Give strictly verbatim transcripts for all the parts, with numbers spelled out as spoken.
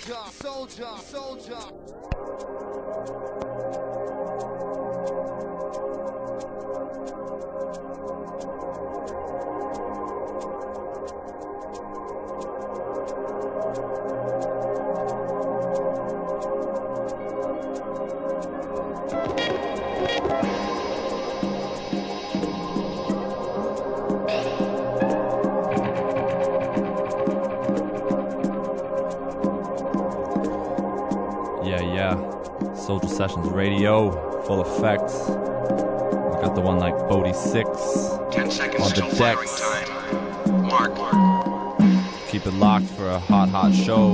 soldier, soldier, soldier. Soldier Sessions Radio, full effect. We got the one like Bodie six Ten seconds on the till decks. firing time. Mark. Keep it locked for a hot, hot show.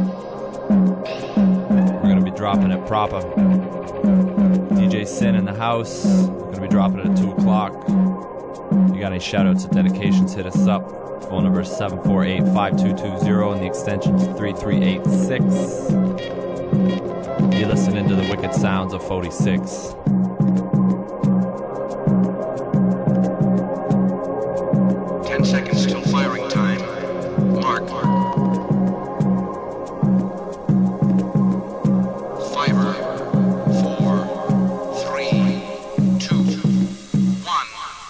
We're gonna be dropping it proper. D J Sin in the house. We're gonna be dropping it at two o'clock. You got any shoutouts or dedications? Hit us up. Phone number is seven four eight, five two two zero and the extension is three three eight six. You're listening to the wicked sounds of forty-six. Ten seconds till firing time. Mark. Fiver. Four. Three. Two. One.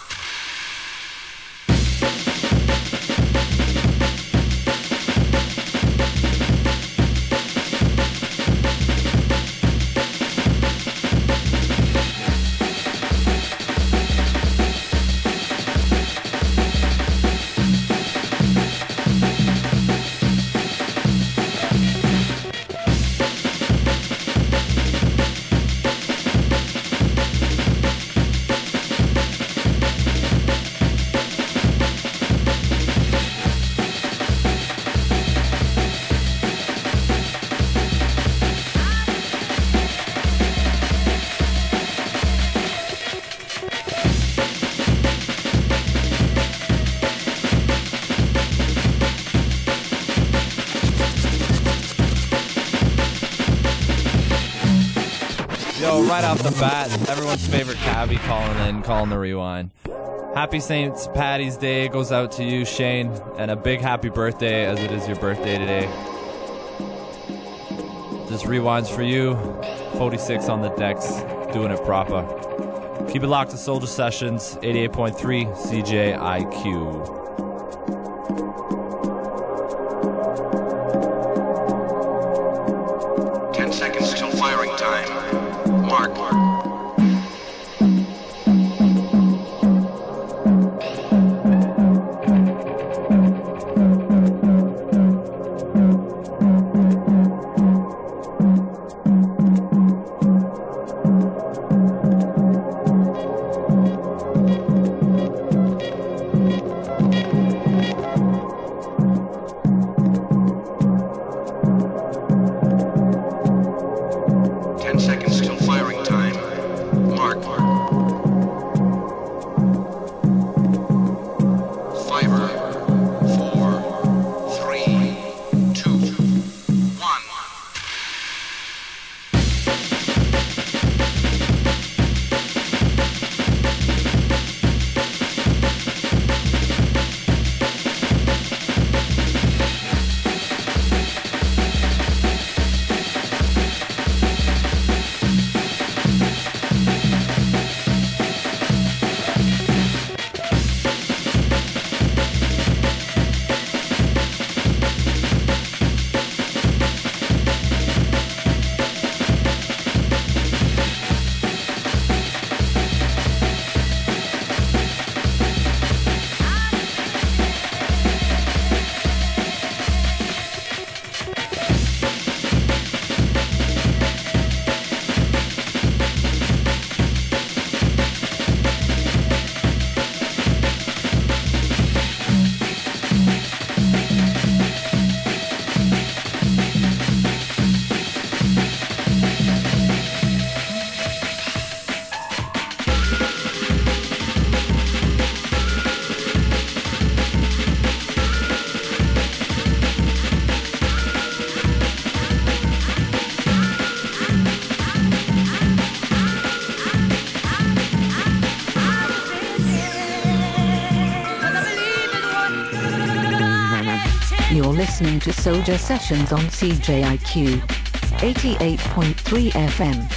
Right off the bat, everyone's favorite cabbie calling in, calling the rewind. Happy Saint Patty's Day goes out to you, Shane, and a big happy birthday as it is your birthday today. This rewind's for you. forty-six on the decks, doing it proper. Keep it locked to Soldier Sessions, eighty-eight point three C J I Q. Ten seconds till firing time. Mark. Ten seconds till firing time. listening to Soldier Sessions on C J I Q eighty-eight point three F M.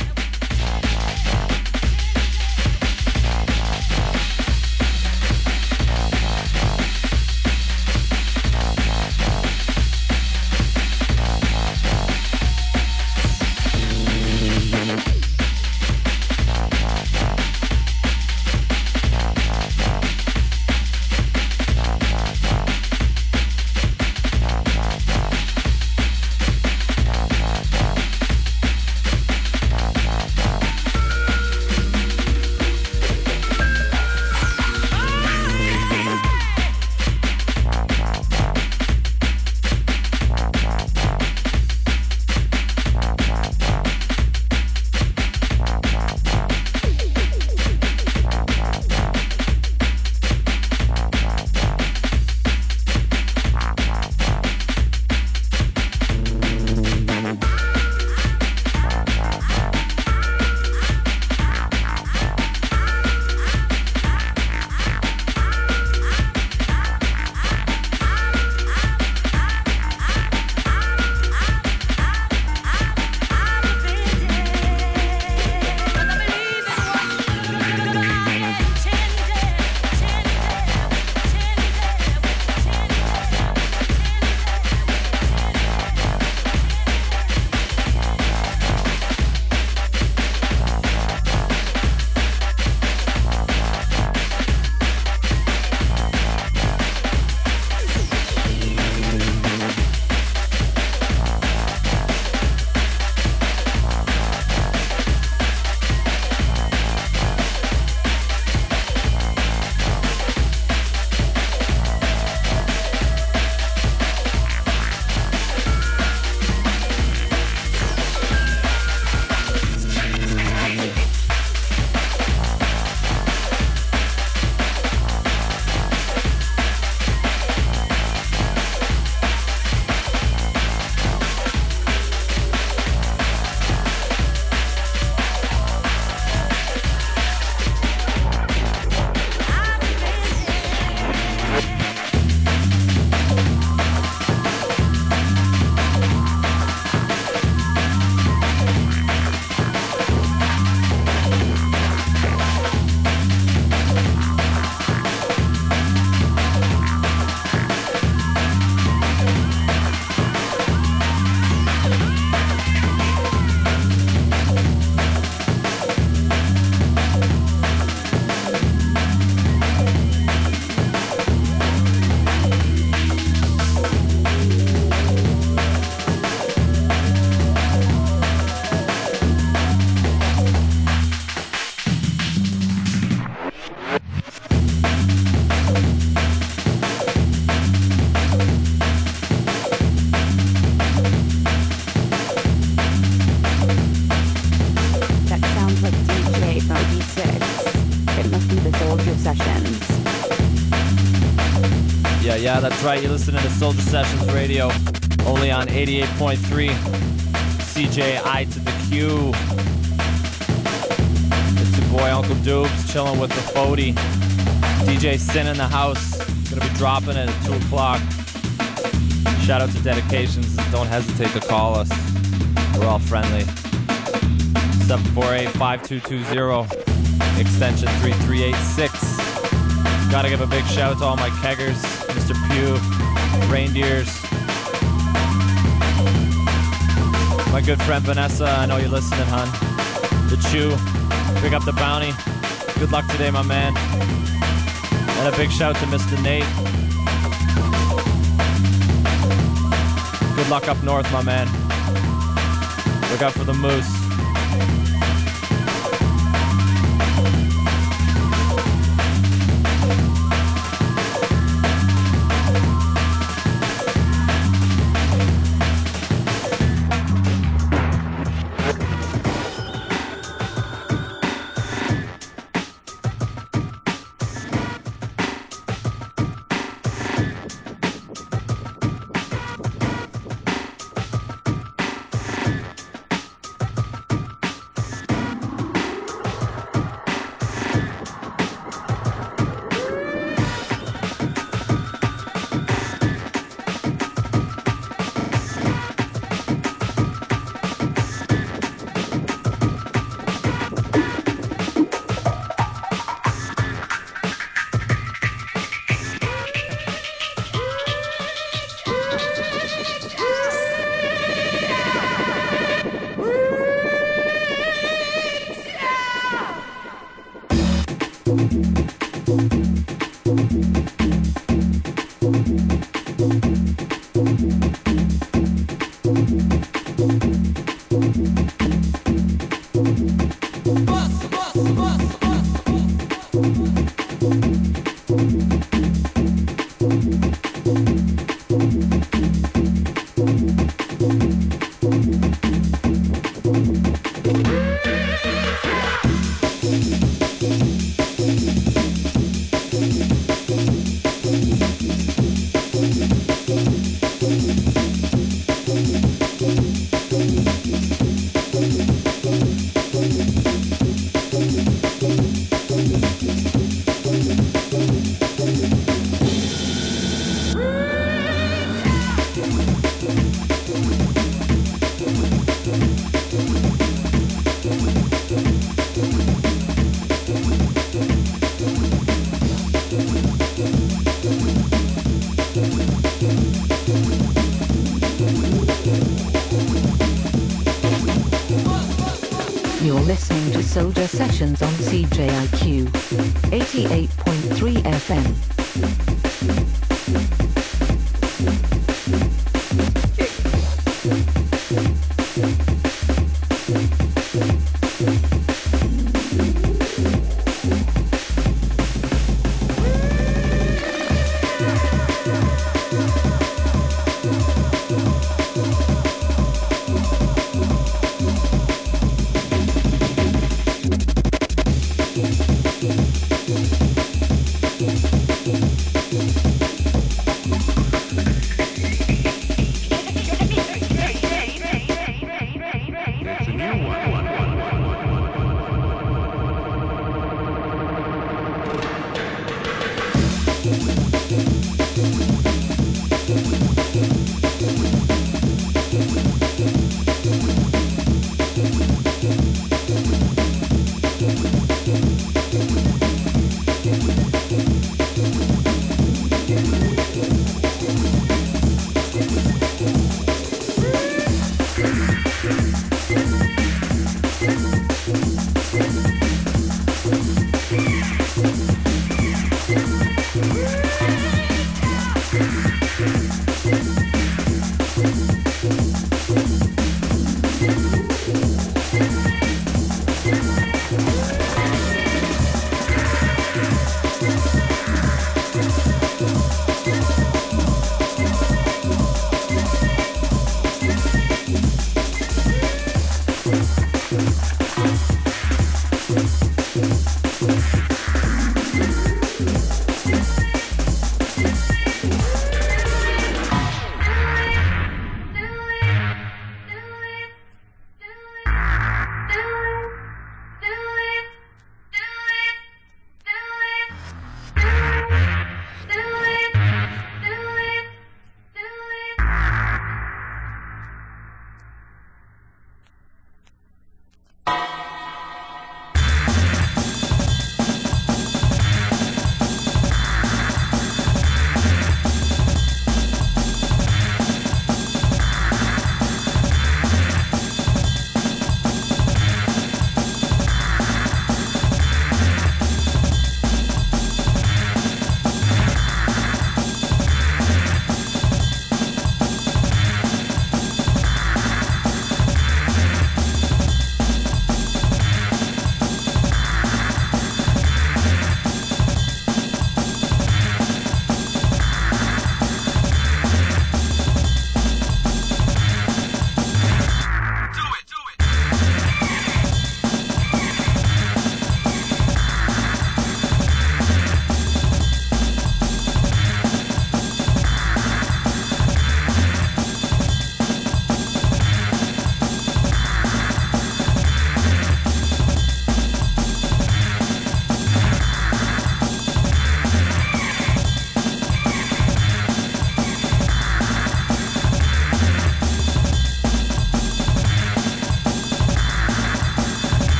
Yeah, that's right. You're listening to Soldier Sessions Radio, only on eighty-eight point three C J I to the Q. It's your boy Uncle Dubes chilling with the Fody. D J Sin in the house. Gonna be dropping it at two o'clock. Shout out to dedications. Don't hesitate to call us. We're all friendly. seven four eight, five two two zero, extension three three eight six. Gotta give a big shout out to all my keggers, Mister Pugh, Reindeers, my good friend Vanessa, I know you're listening, hon. The Chew, pick up the bounty. Good luck today, my man. And a big shout to Mister Nate. Good luck up north, my man. Look out for the moose. You're listening to Soldier Sessions on C J I Q eighty-eight point three F M.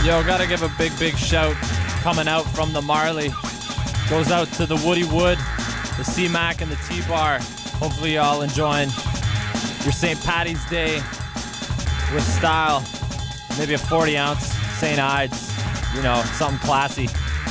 Yo, gotta give a big, big shout coming out from the Marley. Goes out to the Woody Wood, the C-Mac, and the T-Bar. Hopefully y'all enjoying your Saint Patty's Day with style. Maybe a forty ounce Saint Ides, you know, something classy.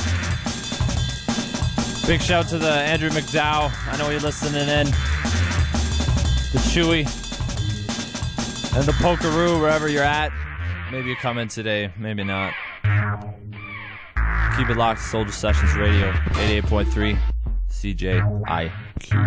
Big shout to the Andrew McDowell. I know you're listening in. The Chewy and the Pokeroo, wherever you're at. Maybe you come in today, maybe not. Keep it locked to Soldier Sessions Radio, eighty-eight point three C J I Q.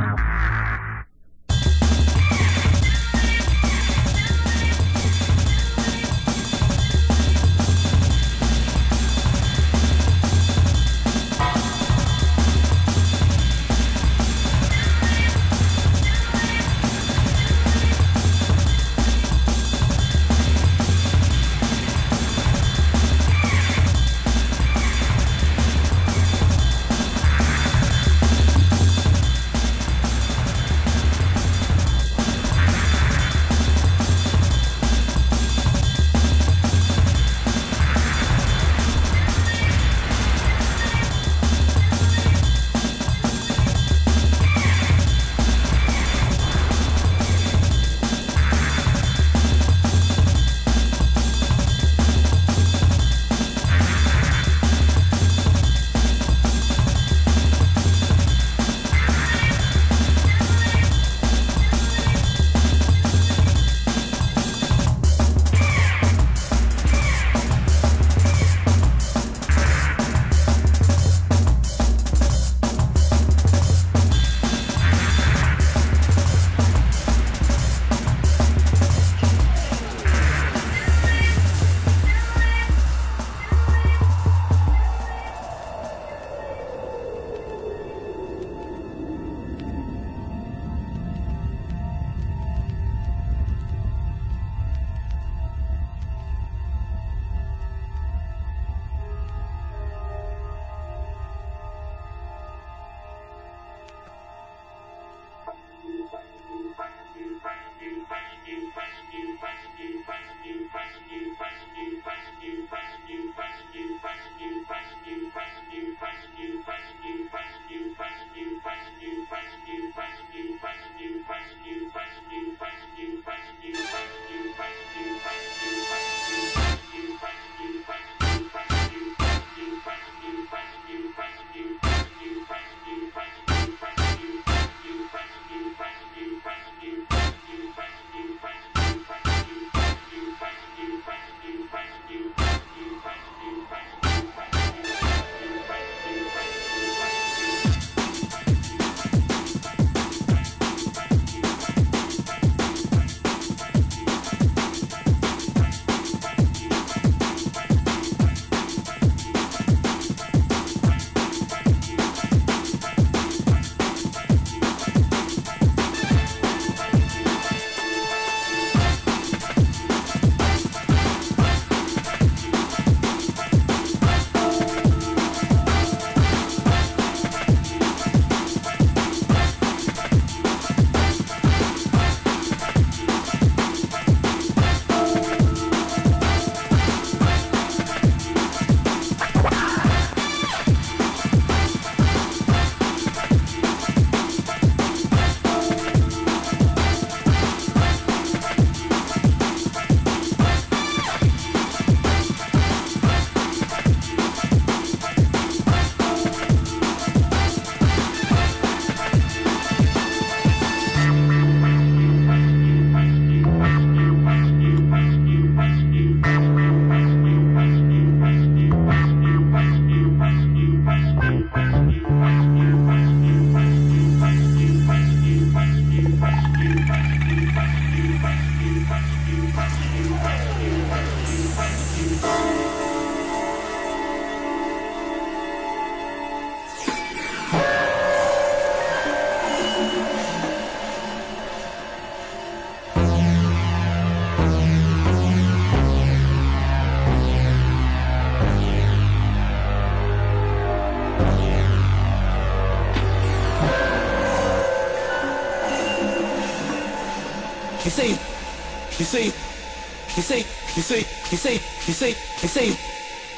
You see, you see, you see, you see, you see, you see, you see,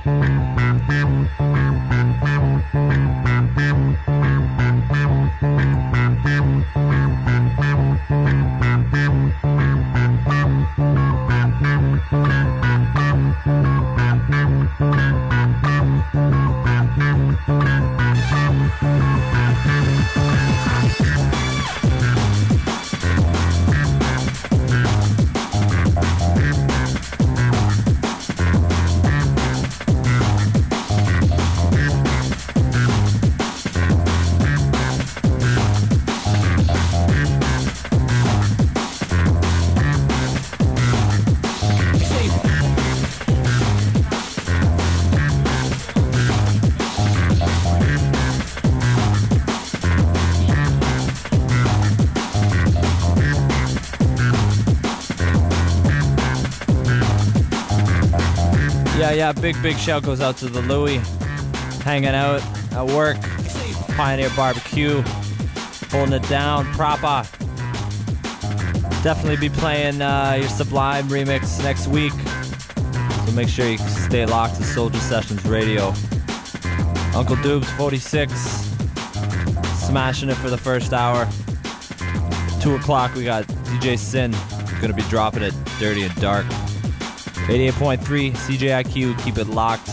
Yeah, yeah, big, big shout goes out to the Louie, hanging out at work, Pioneer Barbecue, holding it down, proper. Definitely be playing uh, your Sublime remix next week, so make sure you stay locked to Soldier Sessions Radio. Uncle Dubes forty-six, smashing it for the first hour. Two o'clock, we got D J Sin, gonna be dropping it dirty and dark. eighty-eight point three C J I Q, keep it locked.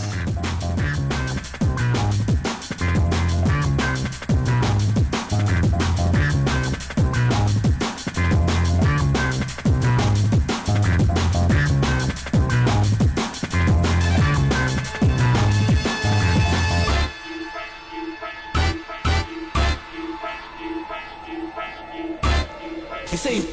You see,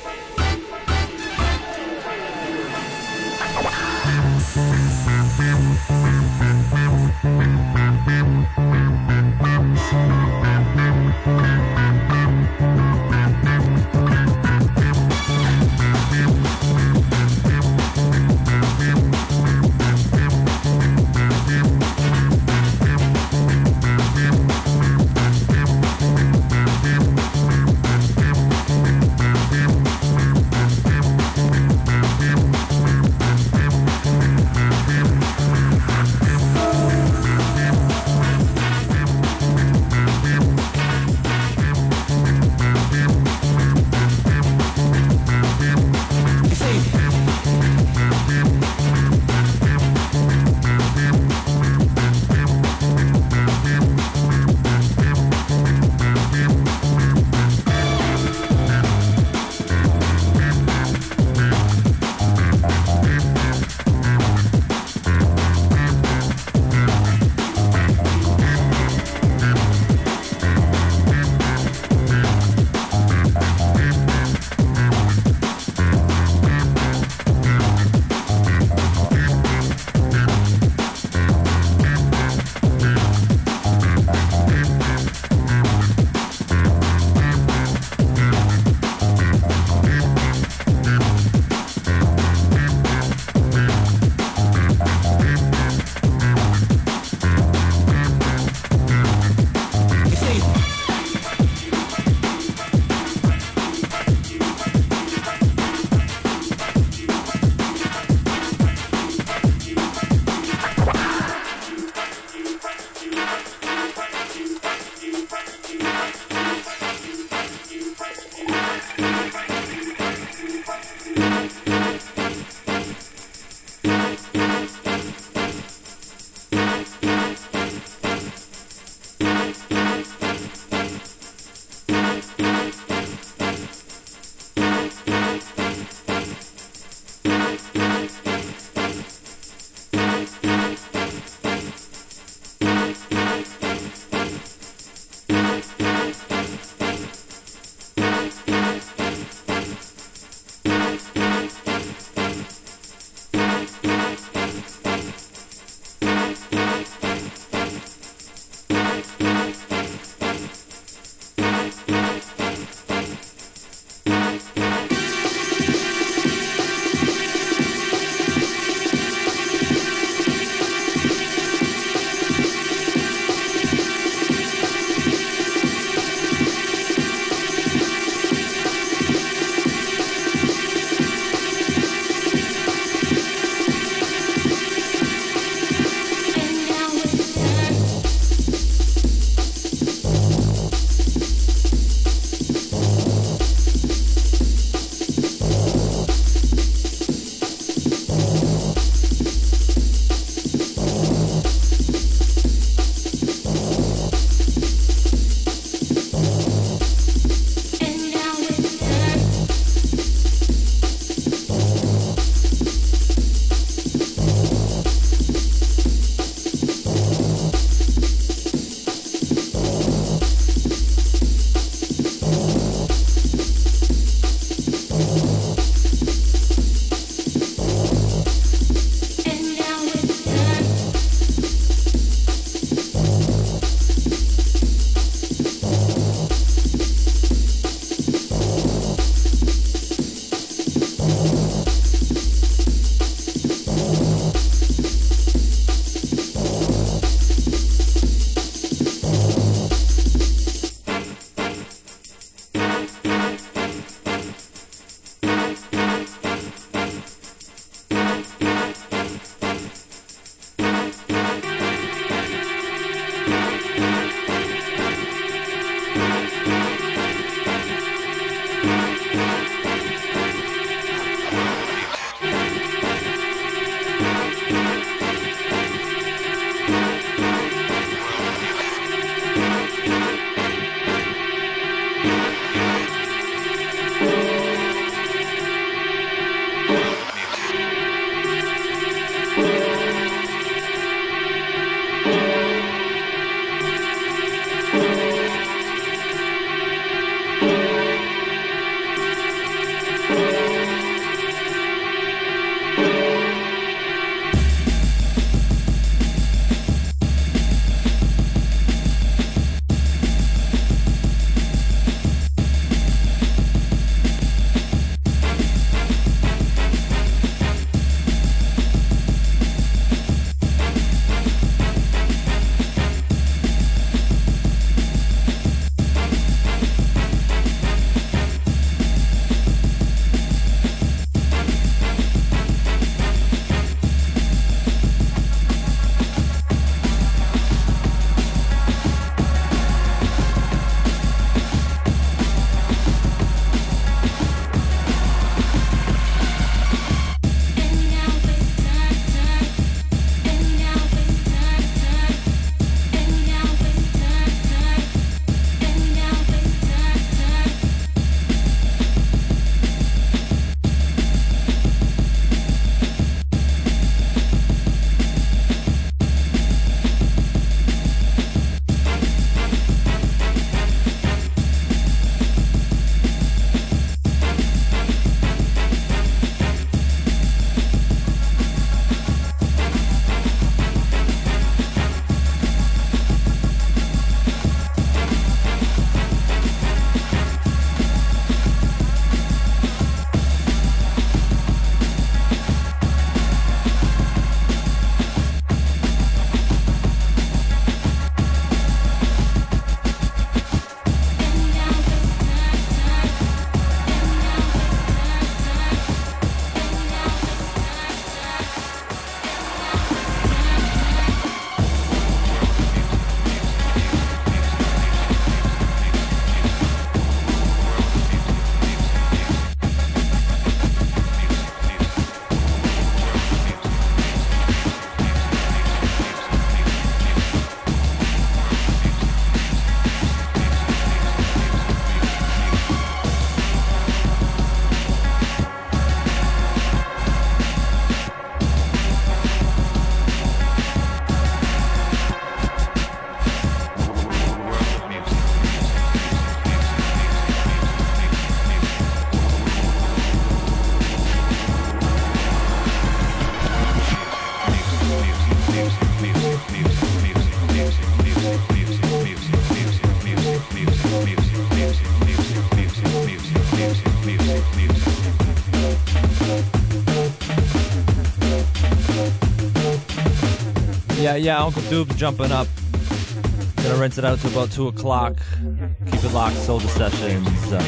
yeah, Uncle Doob's jumping up. Gonna rinse it out to about two o'clock. Keep it locked, Soldier Sessions. Uh,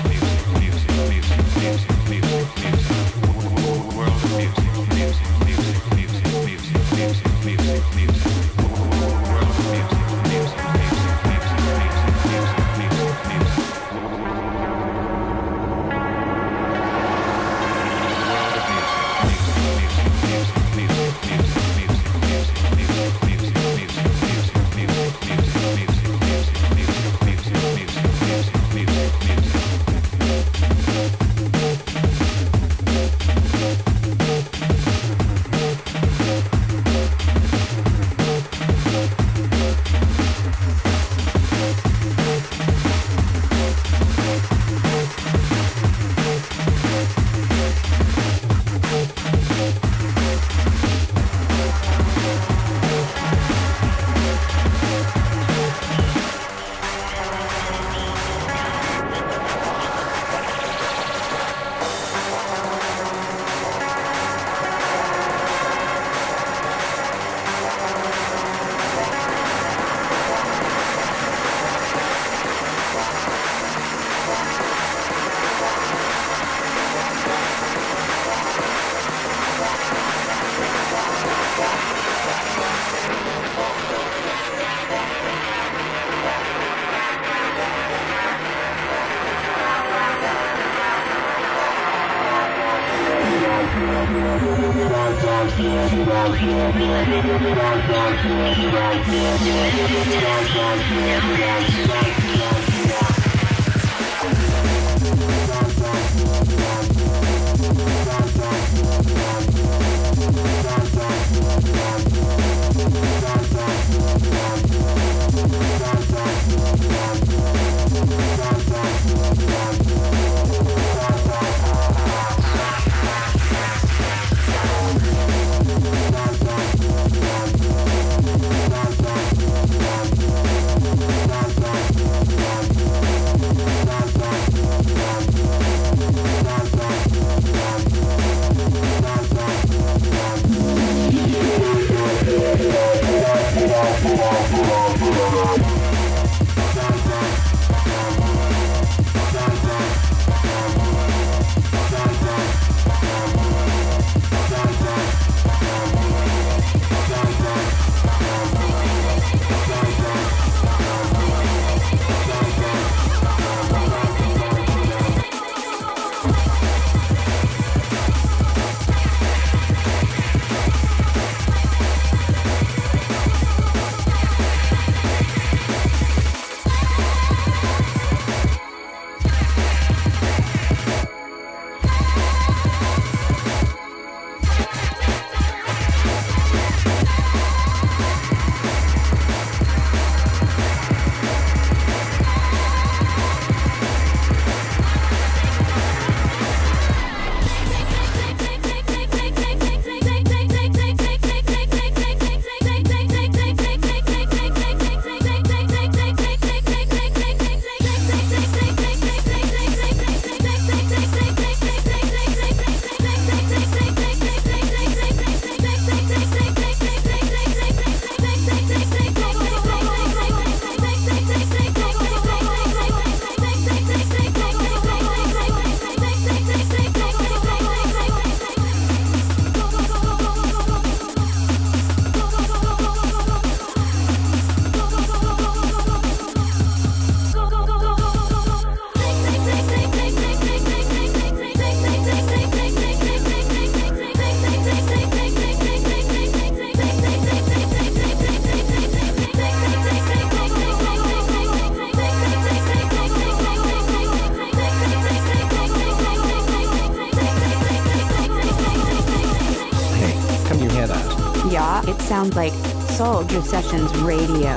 Yeah, it sounds like Soldier Sessions Radio.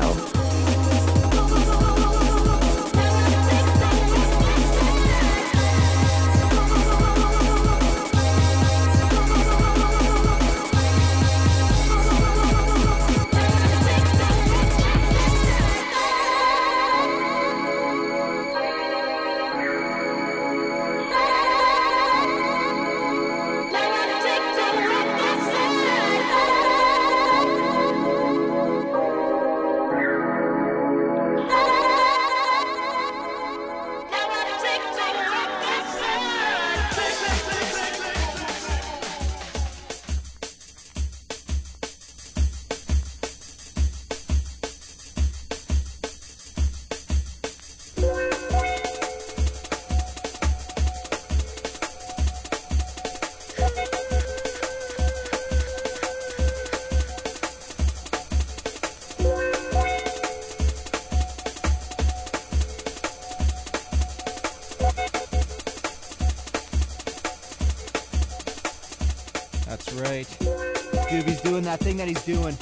right. Doobie's doing that thing that he's doing.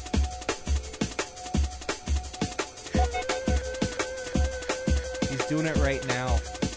He's doing it right now.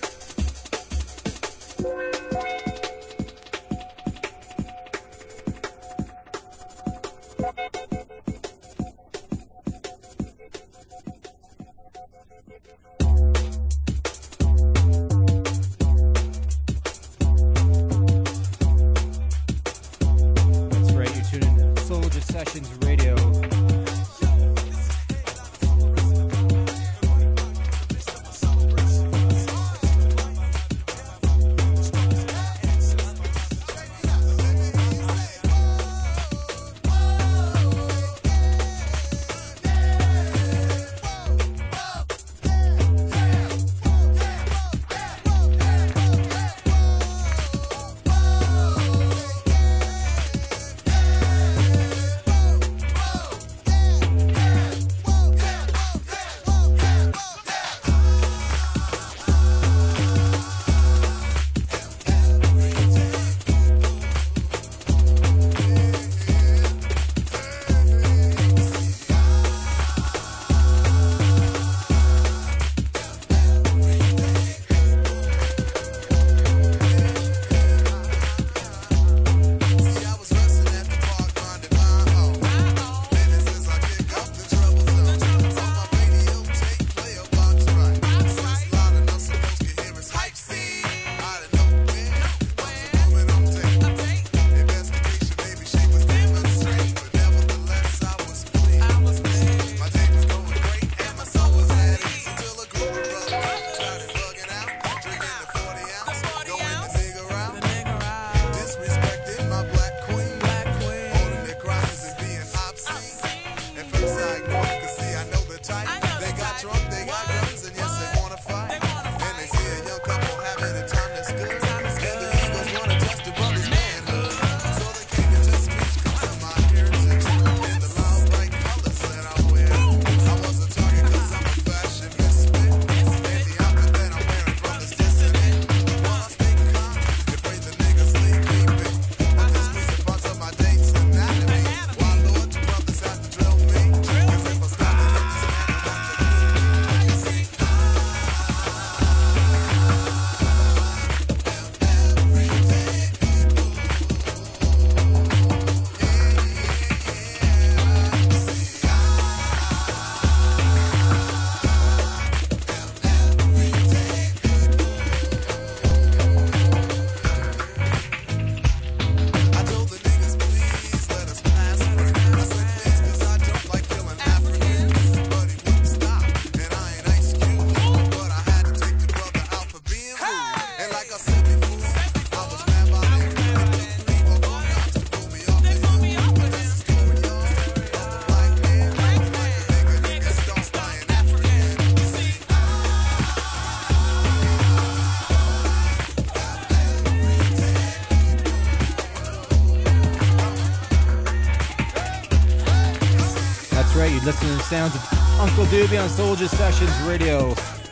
Listening to the sounds of Uncle Doobie on Soldier Sessions Radio.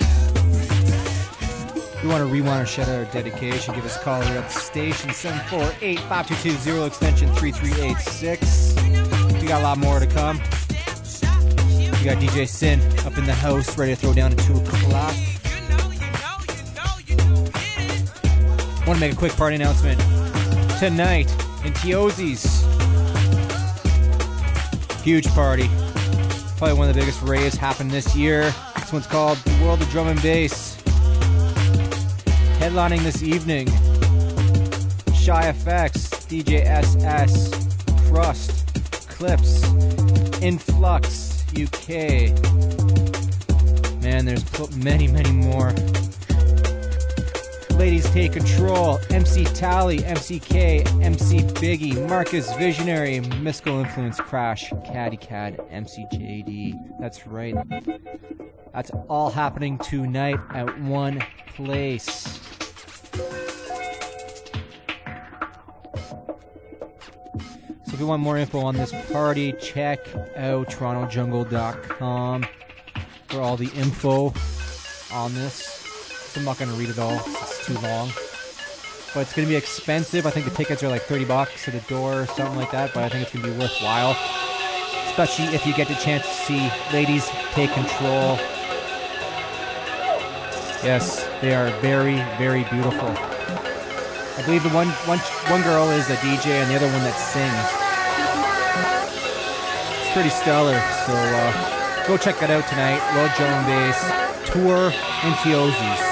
If you want to rewind or shout out our dedication, give us a call here at the station, seven four eight, five two two zero, extension three three eight six. We got a lot more to come. We got D J Sin up in the house, ready to throw down at two o'clock. Want to make a quick party announcement. Tonight in Teozi's, huge party. Probably one of the biggest raves happened this year. This one's called The World of Drum and Bass. Headlining this evening, Shy Effects, D J S S, Crust, Clips, Influx, U K. Man, there's many, many more. Ladies Take Control, M C Tally, M C K, M C Biggie, Marcus Visionary, Mystical Influence Crash, Caddy Cad, M C J D. That's right. That's all happening tonight at one place. So if you want more info on this party, check out toronto jungle dot com for all the info on this. I'm not going to read it all. It's too long. but it's going to be expensive. I think the tickets are like thirty bucks at the door or something like that, but I think it's going to be worthwhile, especially if you get the chance to see Ladies Take Control. Yes, they are very, very beautiful. I believe the one, one, one girl is a D J and the other one that sings. It's pretty stellar, so uh, go check that out tonight. Lil Jon Bass, Tour in Teosis.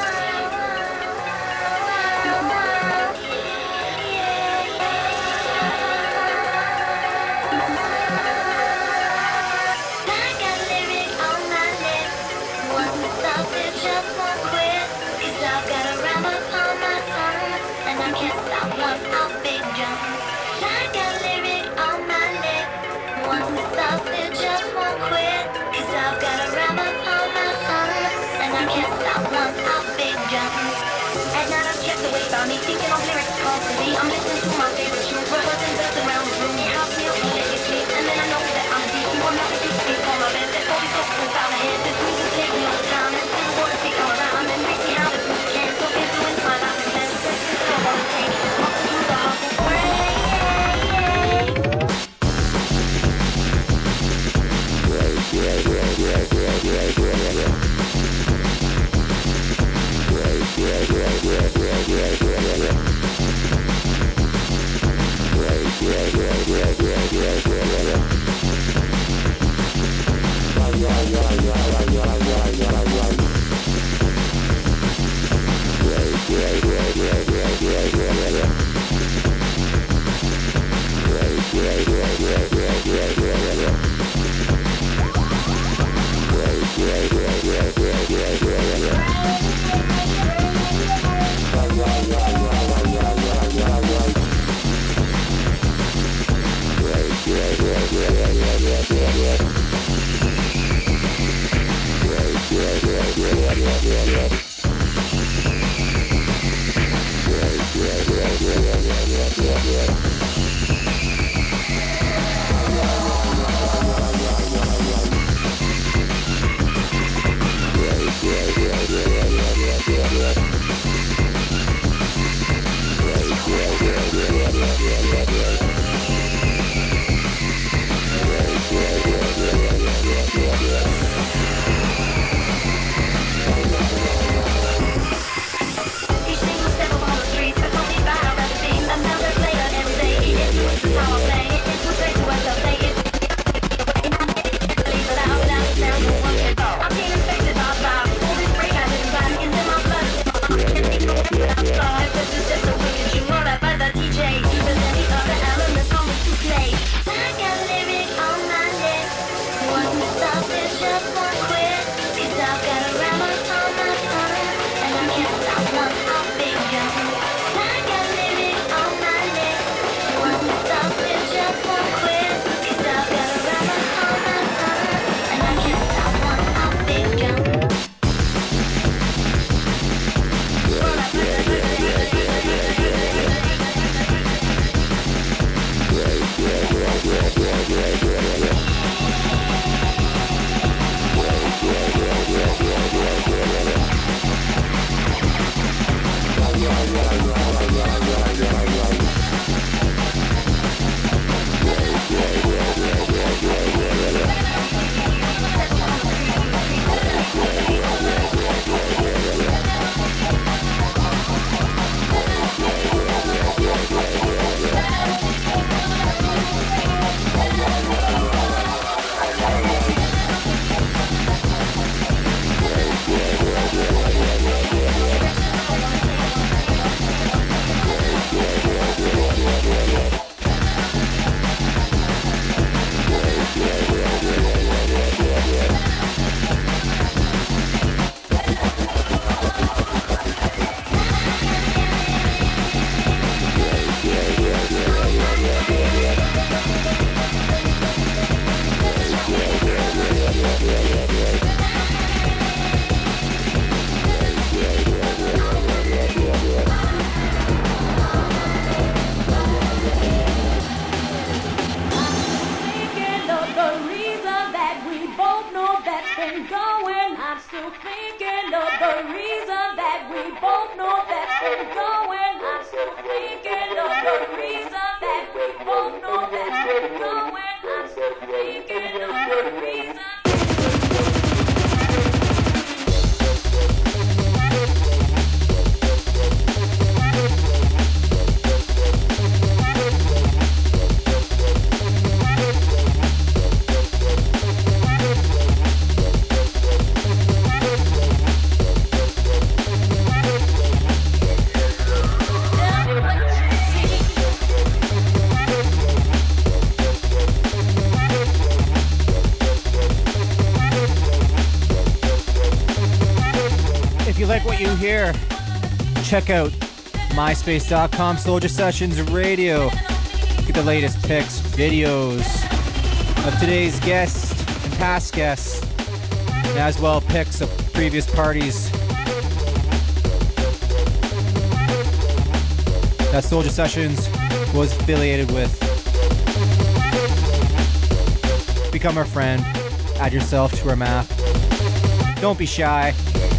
I'm listening to my favorite tunes, but wasn't just around the room. House music, let you sleep, and then I know that I'm deep. You will never just speak on my bed. That always gets inside my head. This music takes me all the time, and still wanna take all around and make me how this music can. So influence my life and then this is so all it takes. Walk through the hustle way. Thinking of the reason that we both know that's been going on. like what you hear, check out myspace dot com, Soldier Sessions Radio. Get the latest pics, videos of today's guest and past guests, and as well pics of previous parties that Soldier Sessions was affiliated with. Become our friend. Add yourself to our map. Don't be shy.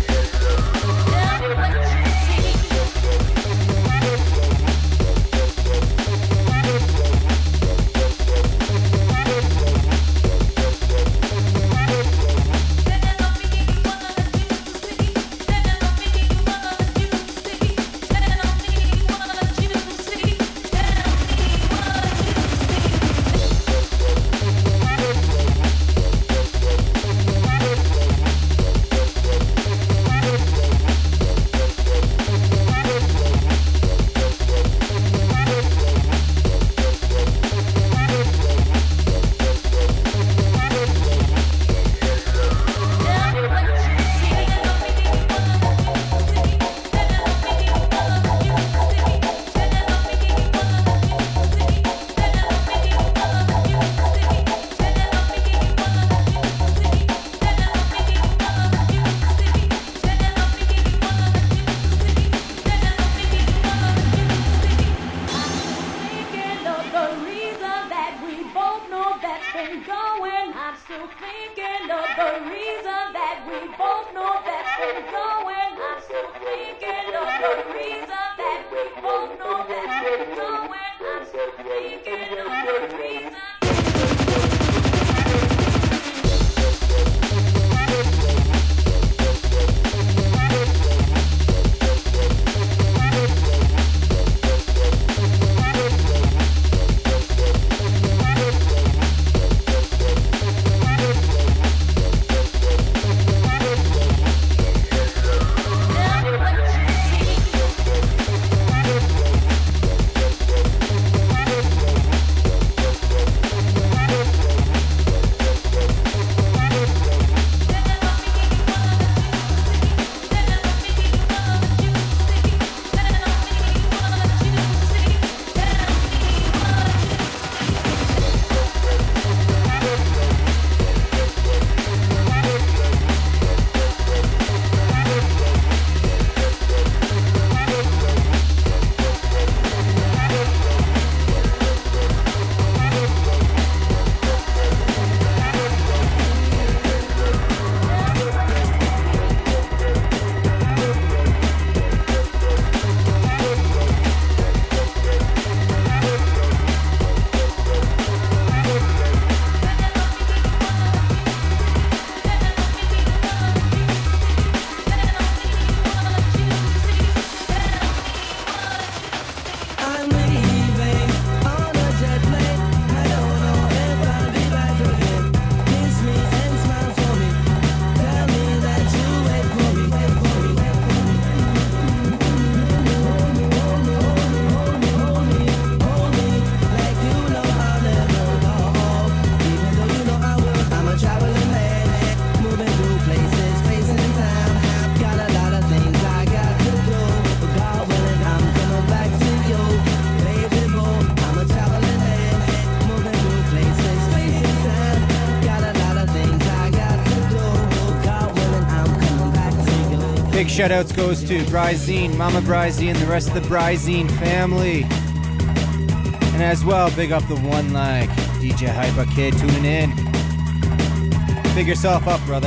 Big shoutouts goes to Bryzine, Mama Bryzine, and the rest of the Bryzine family. And as well, big up the one like D J Hyper Kid tuning in. Big yourself up, brother.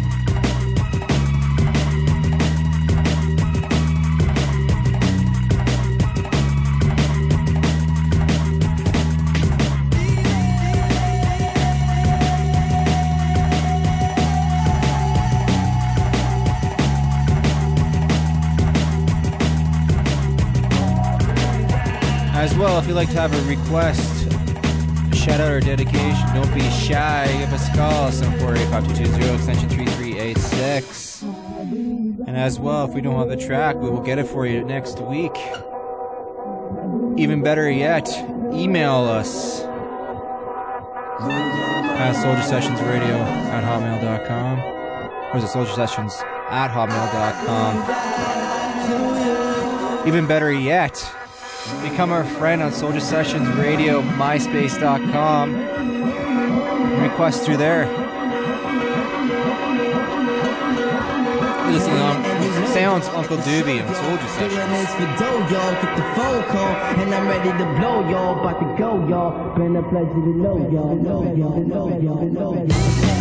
As well, if you'd like to have a request, a shout out or dedication, don't be shy. Give us a call, seven four eight, five two two zero, extension three three eight six. And as well, if we don't have the track, we will get it for you next week. Even better yet, email us at soldier sessions radio at hotmail dot com. Or is it Soldier Sessions at hotmail dot com. Even better yet, become our friend on Soldier Sessions Radio, myspace dot com. Request through there. Listen on Sounds Uncle Doobie on Soldier Sessions. For dough, y'all, get the phone call, and I'm ready to blow, y'all. About to go, y'all. Been a pleasure to know, y'all. Know, y'all, know, y'all, know, y'all.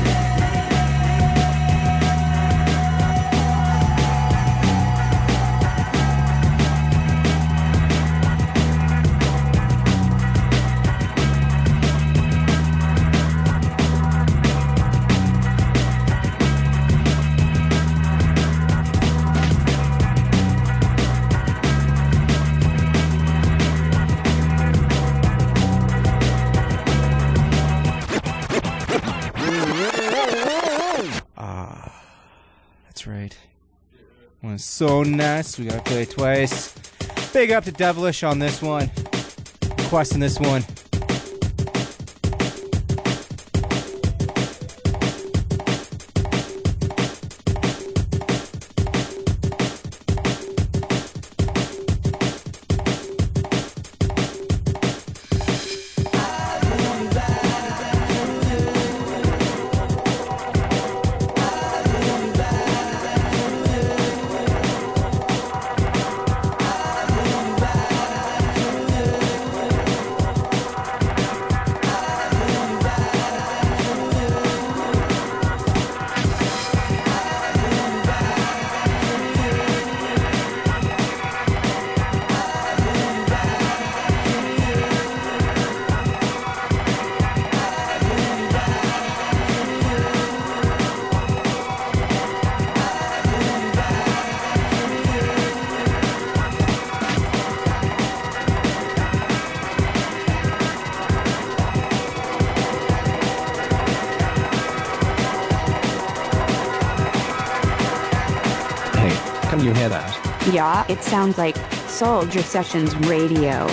So nice, we gotta play it twice. Big up to Devilish on this one, requesting this one. You hear that? Yeah, it sounds like Soldier Sessions Radio.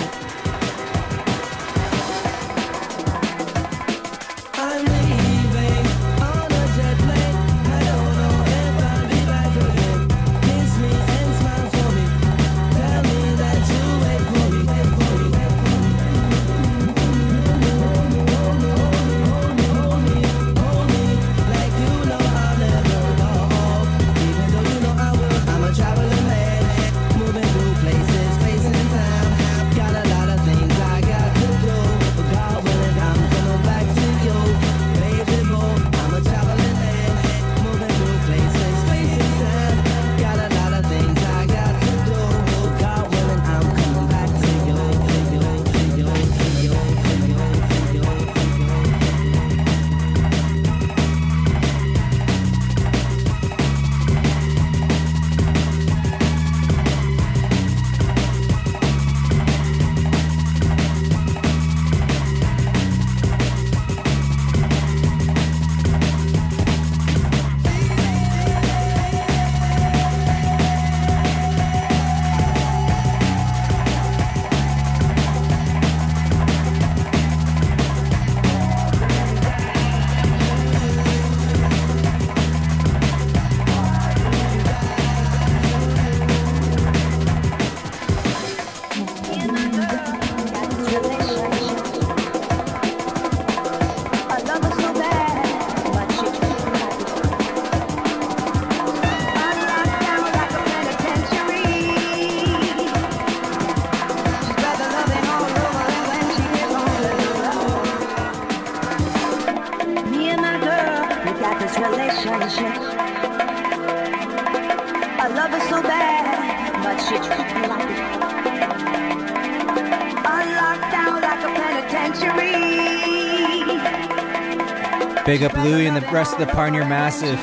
Big up Louie and the rest of the Pioneer Massive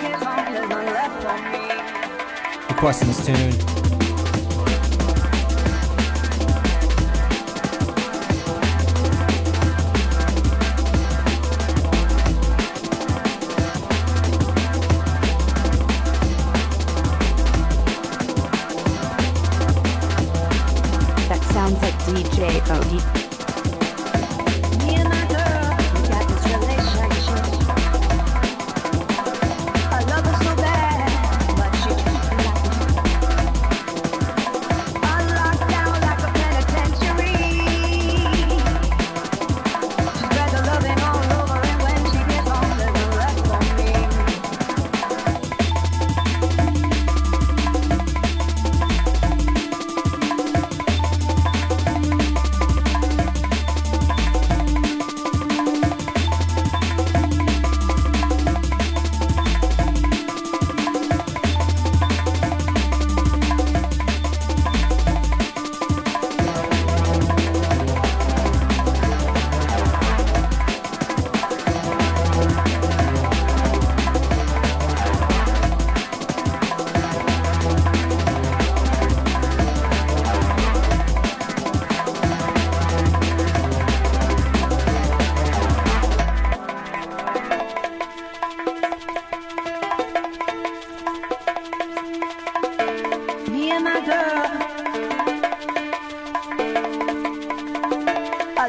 requesting this tune. That sounds like D J Odie.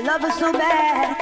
love her so bad.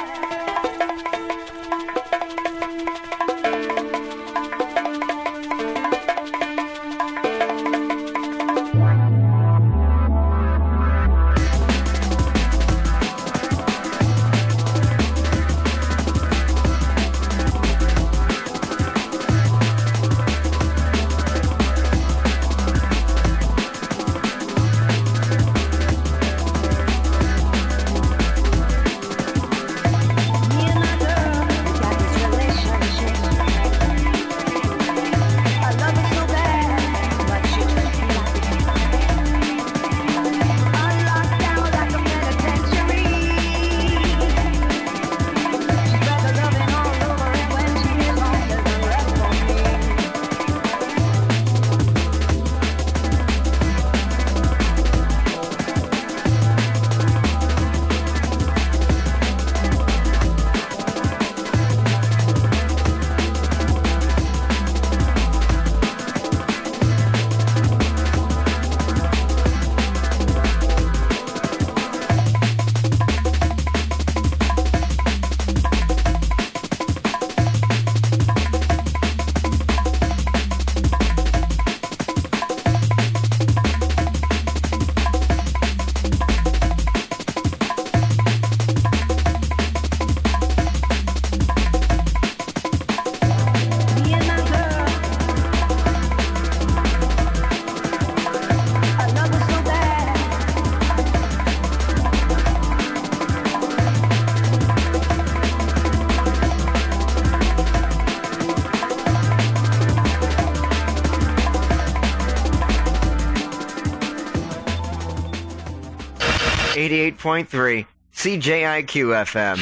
eighty-eight point three C J I Q F M.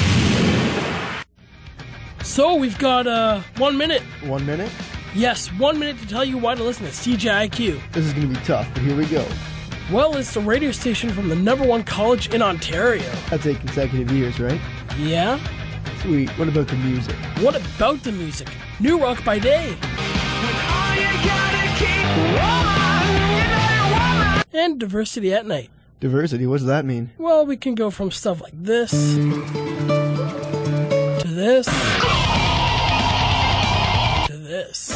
So we've got uh, one minute. One minute? Yes, one minute to tell you why to listen to C J I Q. This is going to be tough, but here we go. Well, it's the radio station from the number one college in Ontario. That's eight consecutive years, right? Yeah. Sweet. What about the music? What about the music? New rock by day. And diversity at night. Diversity? What does that mean? Well, we can go from stuff like this to this to this.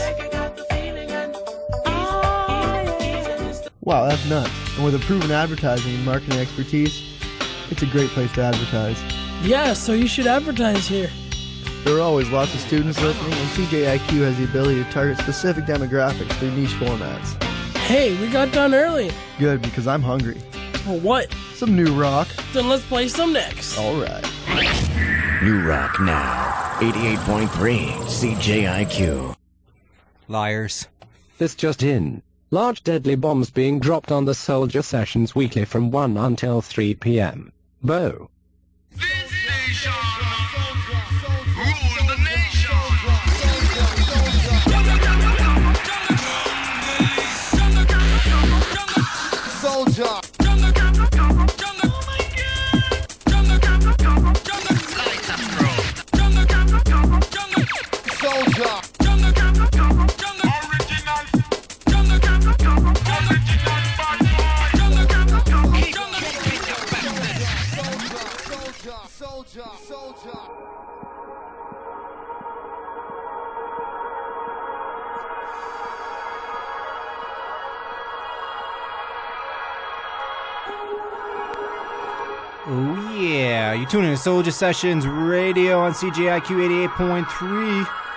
Wow, that's nuts. And with a proven advertising and marketing expertise, it's a great place to advertise. Yeah, so you should advertise here. There are always lots of students listening, and C J I Q has the ability to target specific demographics through niche formats. Hey, we got done early. Good, because I'm hungry. For what? Some new rock. Then let's play some next. All right. New rock now. eighty-eight point three C J I Q. Liars. This just in. Large deadly bombs being dropped on the Soldier Sessions weekly from one until three p.m. Bo. Soldier. Soldier, soldier. Oh yeah, you're tuning to Soldier Sessions Radio on C J I Q eighty-eight point three.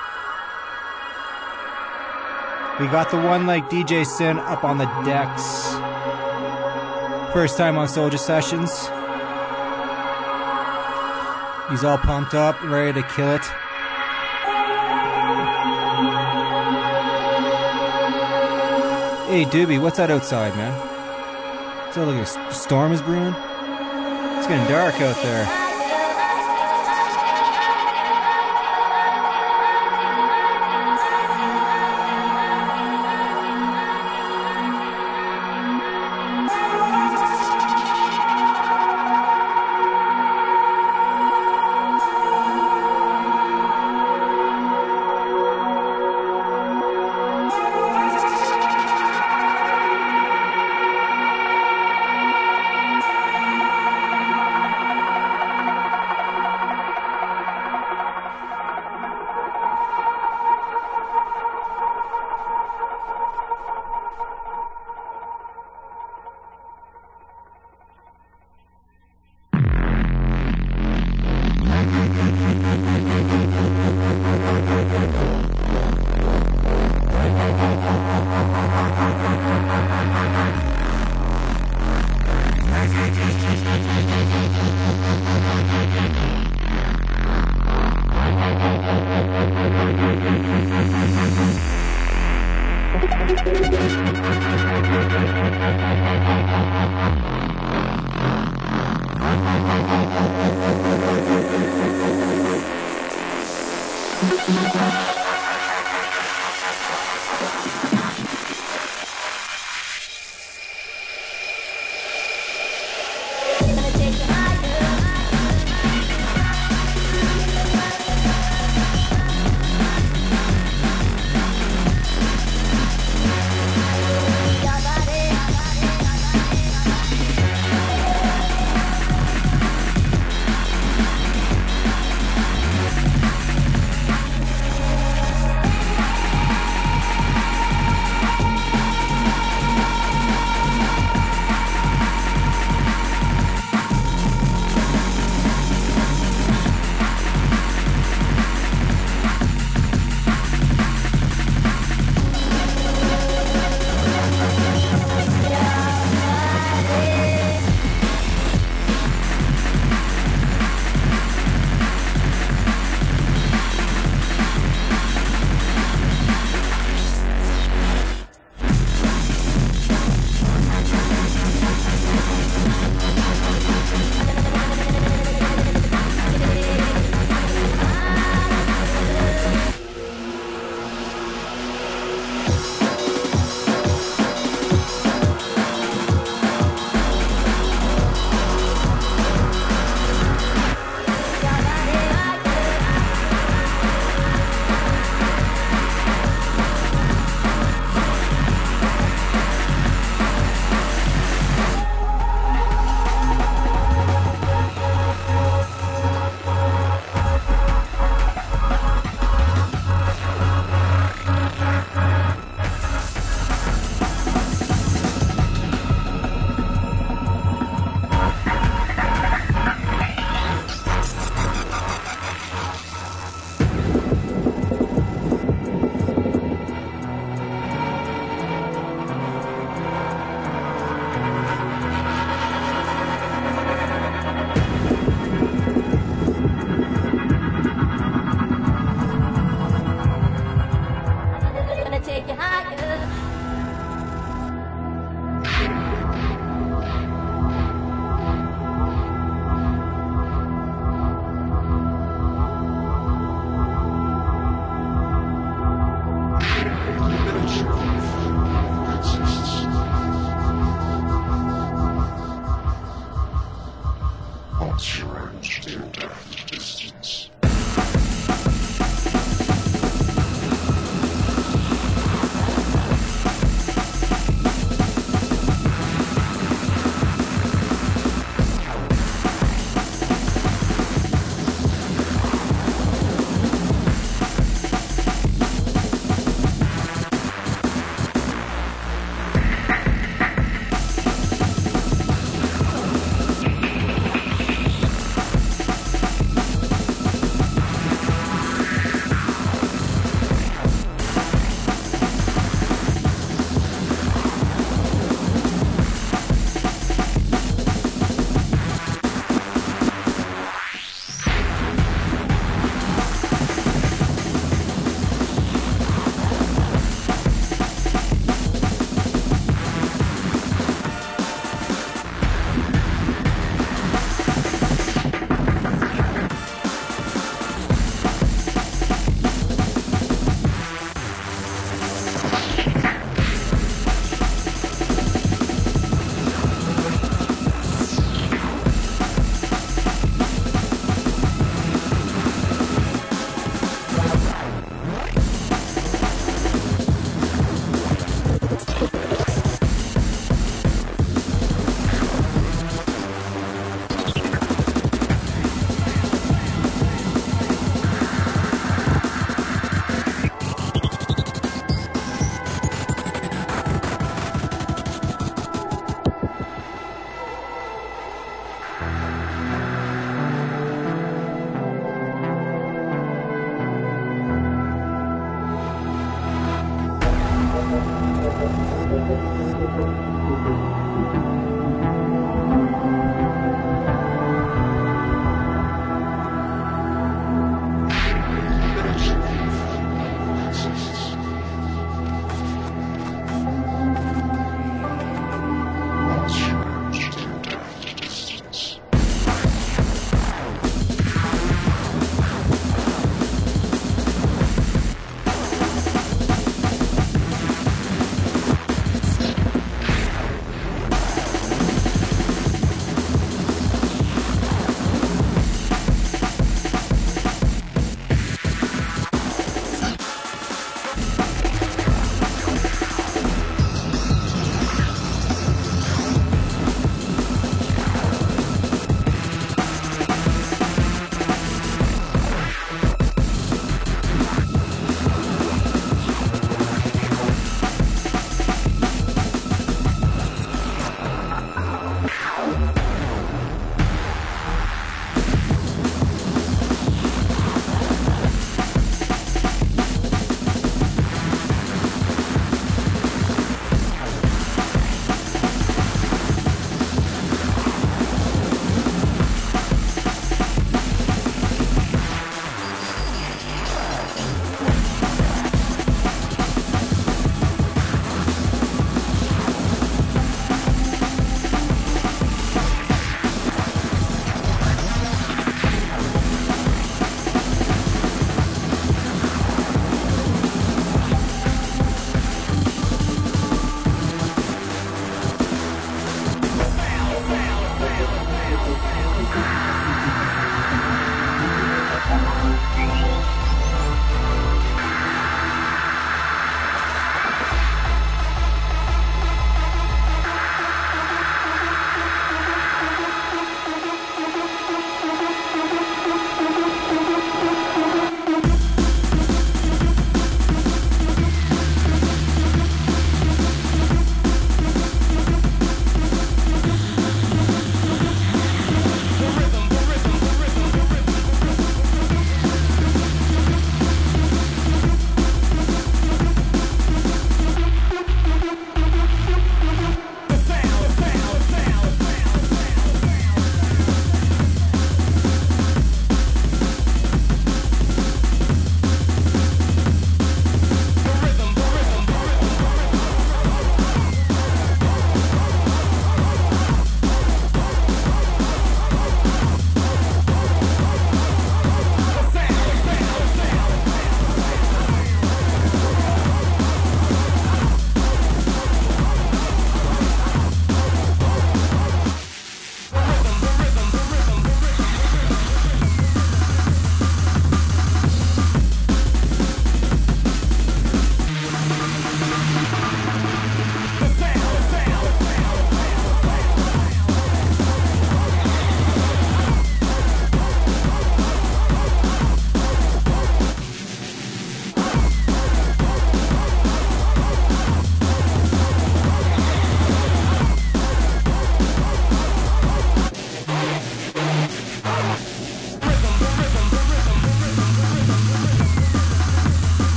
We got the one like D J Sin up on the decks. First time on Soldier Sessions. He's all pumped up, ready to kill it. Hey Doobie, what's that outside, man? Is that like a s- storm is brewing? It's getting dark out there.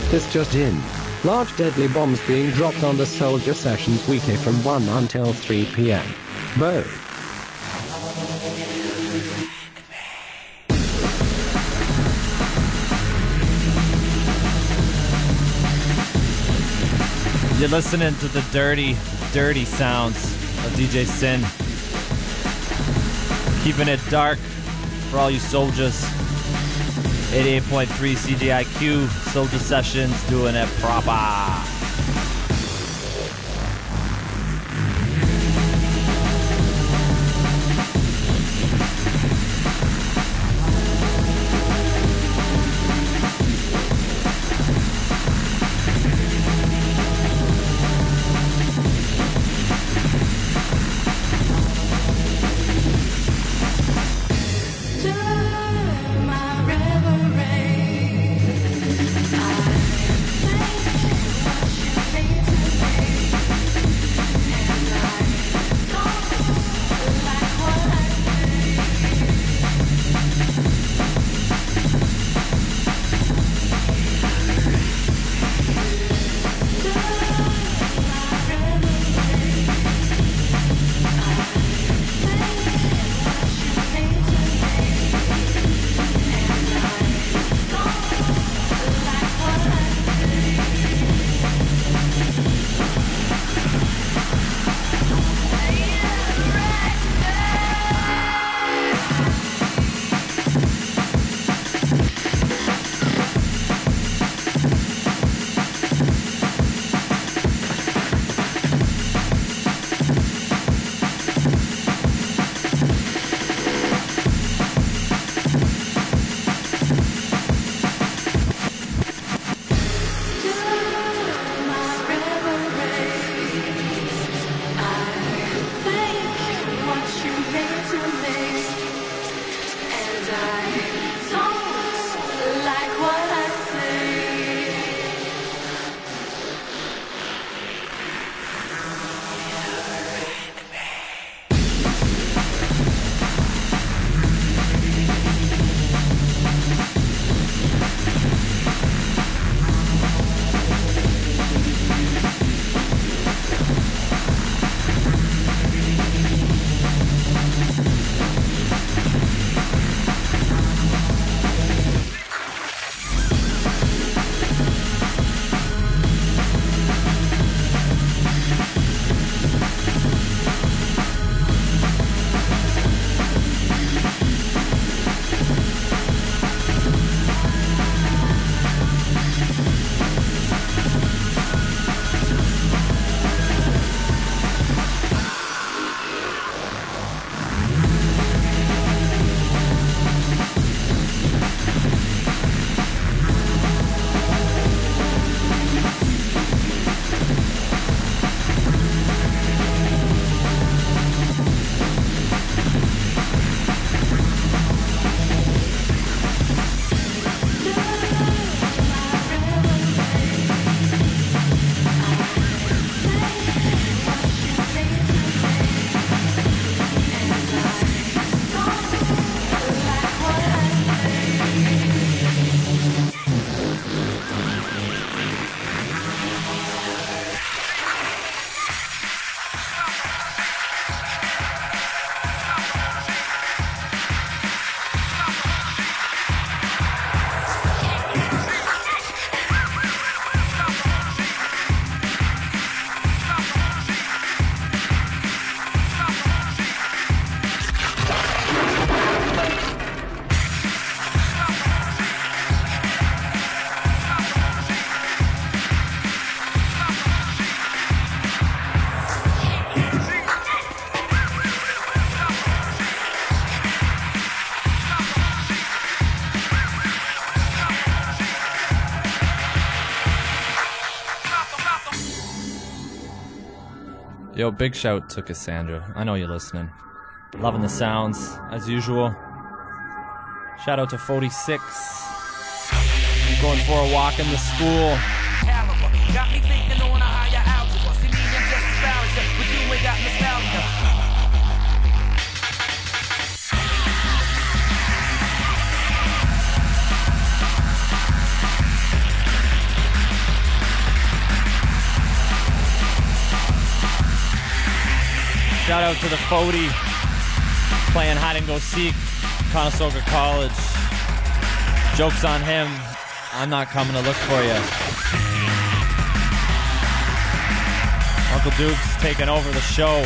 This just in. Large deadly bombs being dropped on the Soldier Sessions weekly from one until three p.m. Bo. You're listening to the dirty, dirty sounds of D J Sin. Keeping it dark for all you soldiers. eighty-eight point three C J I Q, Soldier Sessions, doing it proper. Yo, big shout to Cassandra. I know you're listening. Loving the sounds, as usual. Shout out to forty-six. Going for a walk in the school. Got me thinking on a higher algebra. See me, I'm just a Bowser, but you ain't got nostalgia. Shout out to the Fody playing hide and go seek, Conestoga College. Joke's on him. I'm not coming to look for you. Uncle Duke's taking over the show.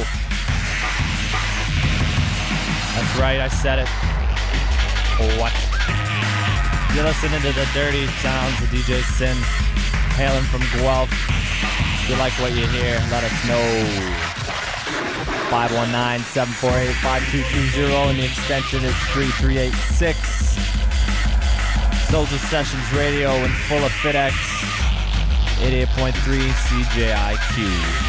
That's right, I said it. What? You're listening to the dirty sounds of D J Sin, hailing from Guelph. If you like what you hear, let us know. five one nine, seven four eight, five two two zero and the extension is three three eight six. Soldier Sessions Radio in full of FitX, eighty-eight point three C J I Q.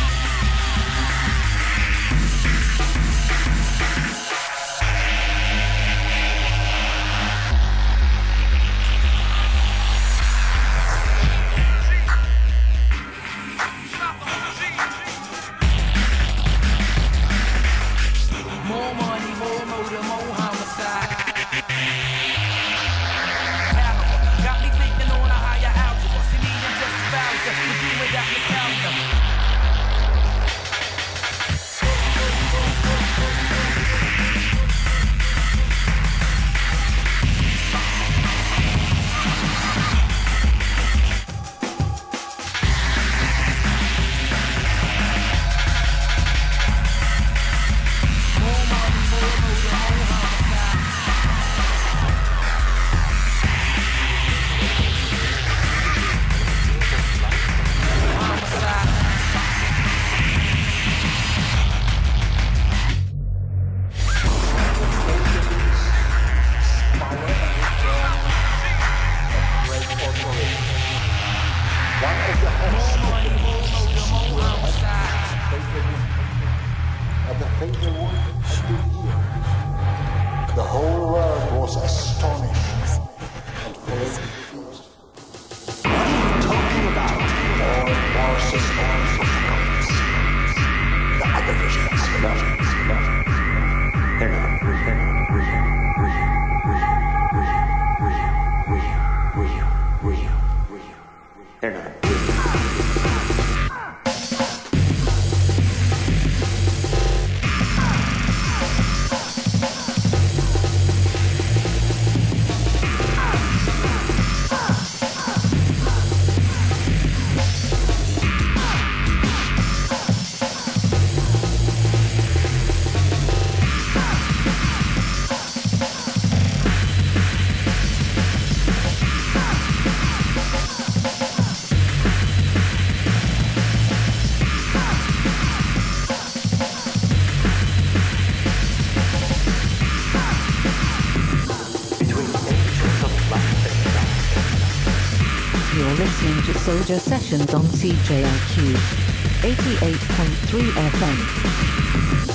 Soldier Sessions on C J I Q eighty-eight point three F M.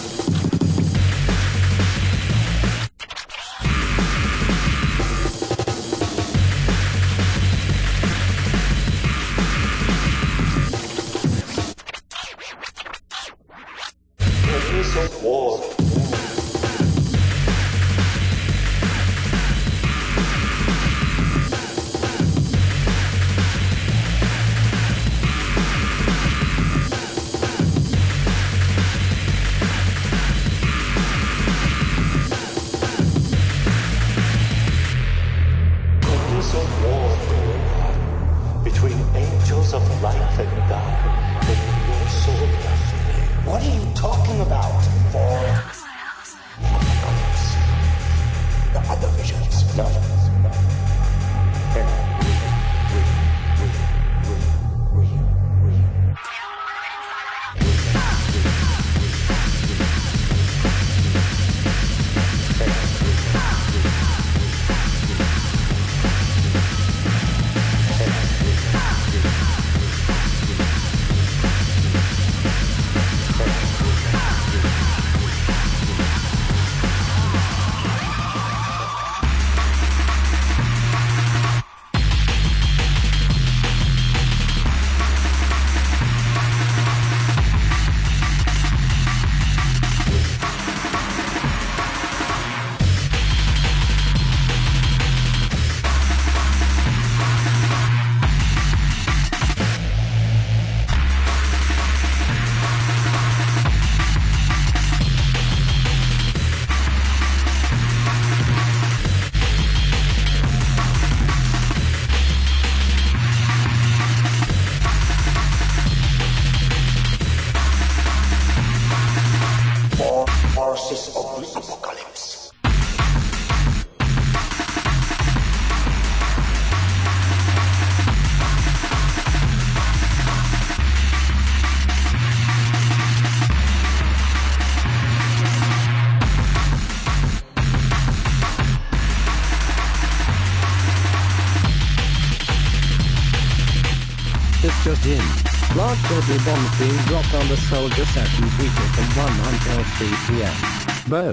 Just in. Large deadly bombs being dropped on the Soldier Sessions weekly from one until three p.m. Bo.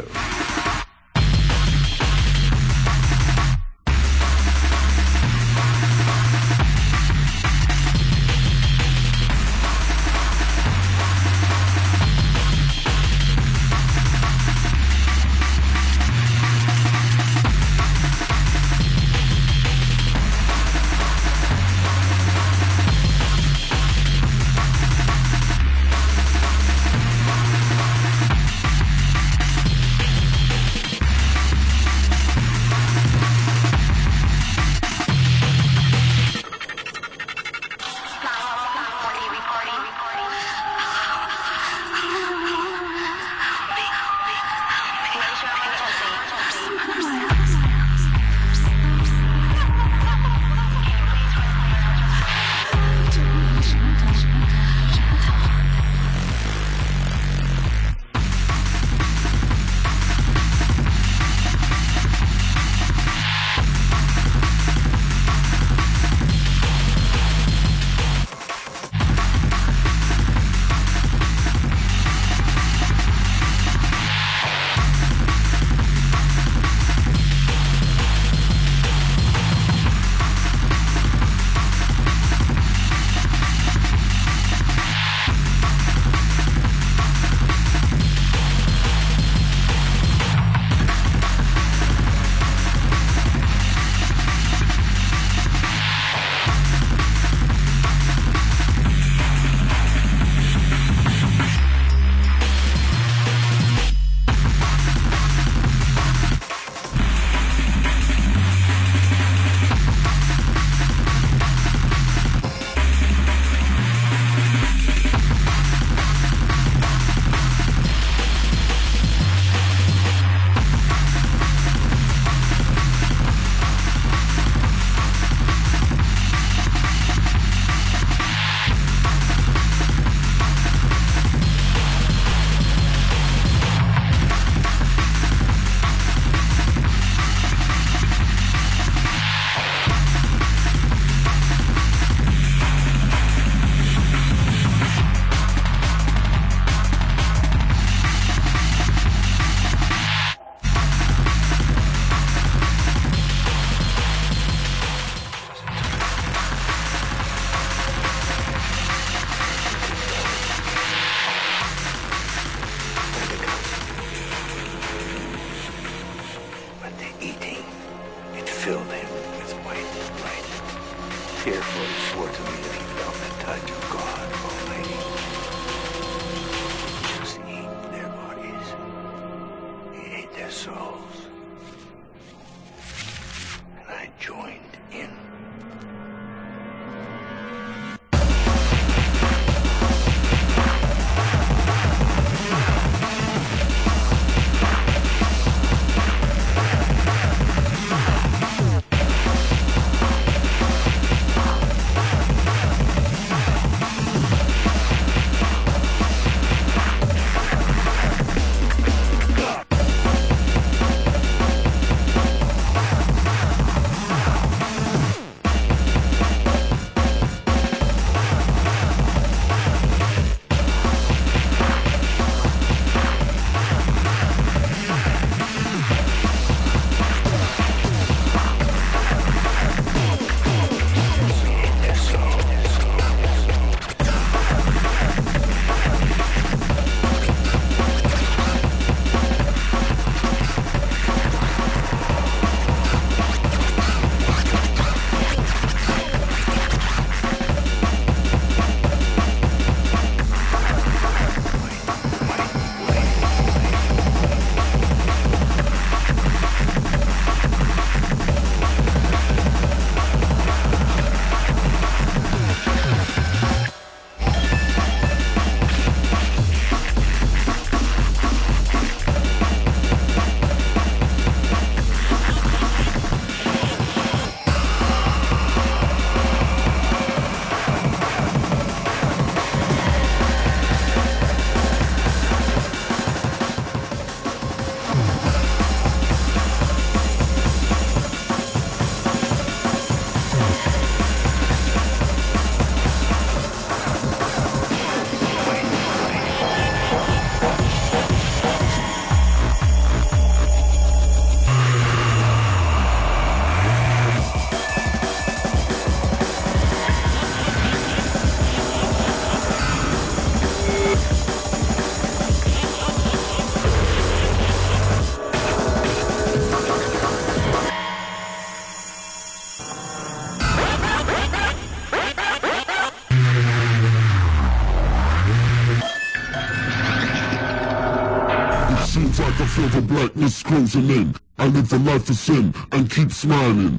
like I feel the blackness closing in. I live the life of sin and keep smiling.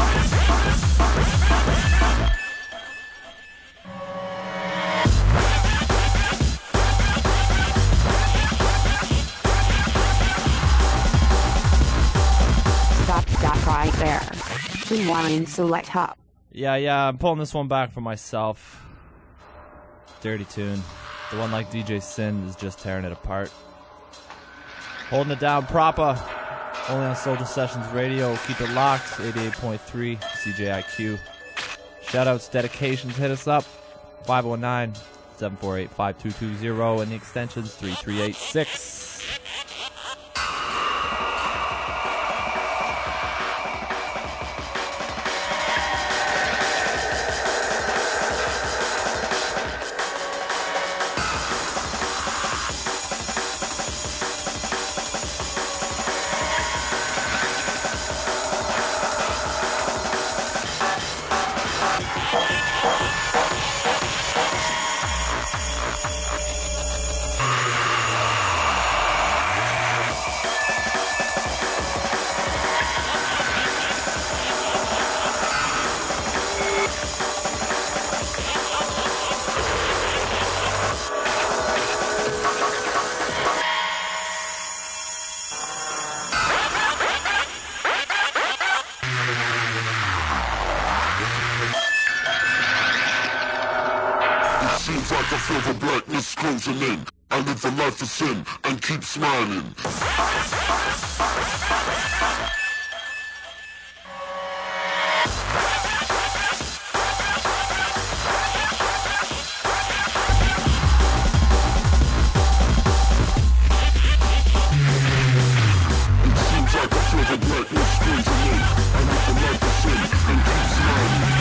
Stop, stop right there. Rewind, select hop. Yeah, yeah, I'm pulling this one back for myself. Dirty tune. The one like D J Sin is just tearing it apart. Holding it down proper. Only on Soldier Sessions Radio. Keep it locked. eighty-eight point three C J I Q. Shoutouts, dedications, hit us up. five one nine, seven four eight, five two two zero and the extension's three three eight six. Closing in. I live the life of sin and keep smiling. It seems like I feel the blackness closing in. I live the life of sin and keep smiling.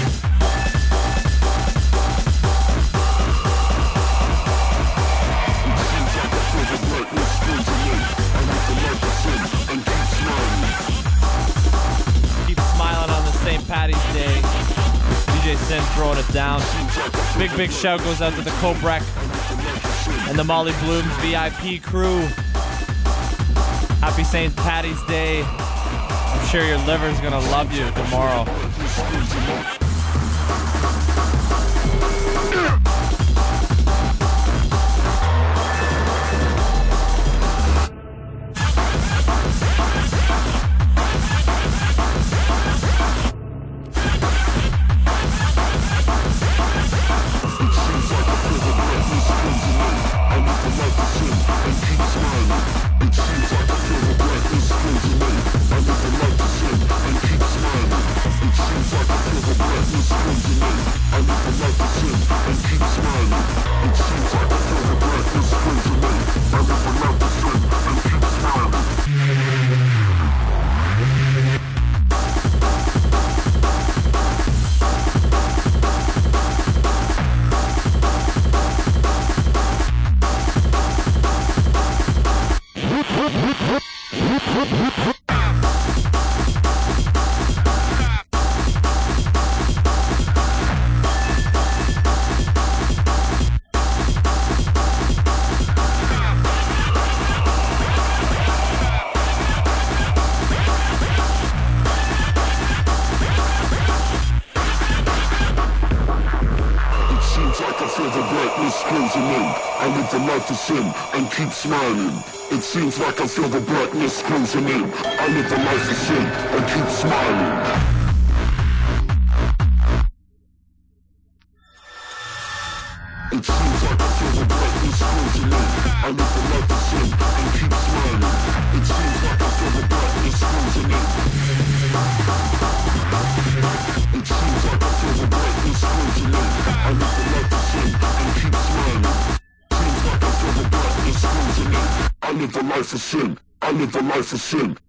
Patty's Day. D J Sin throwing it down. Big, big shout goes out to the Kobrek and the Molly Blooms V I P crew. Happy Saint Patty's Day. I'm sure your liver's gonna love you tomorrow. To sin and keep smiling. It seems like I feel the blackness closing in. I live the life of sin and keep smiling. It seems like I feel the blackness closing in. I live the life of sin and keep smiling. It seems like I feel the blackness closing in. It seems like I feel the blackness closing in. I live the life of sin and keep smiling. I live the life of sin. I live the life of sin.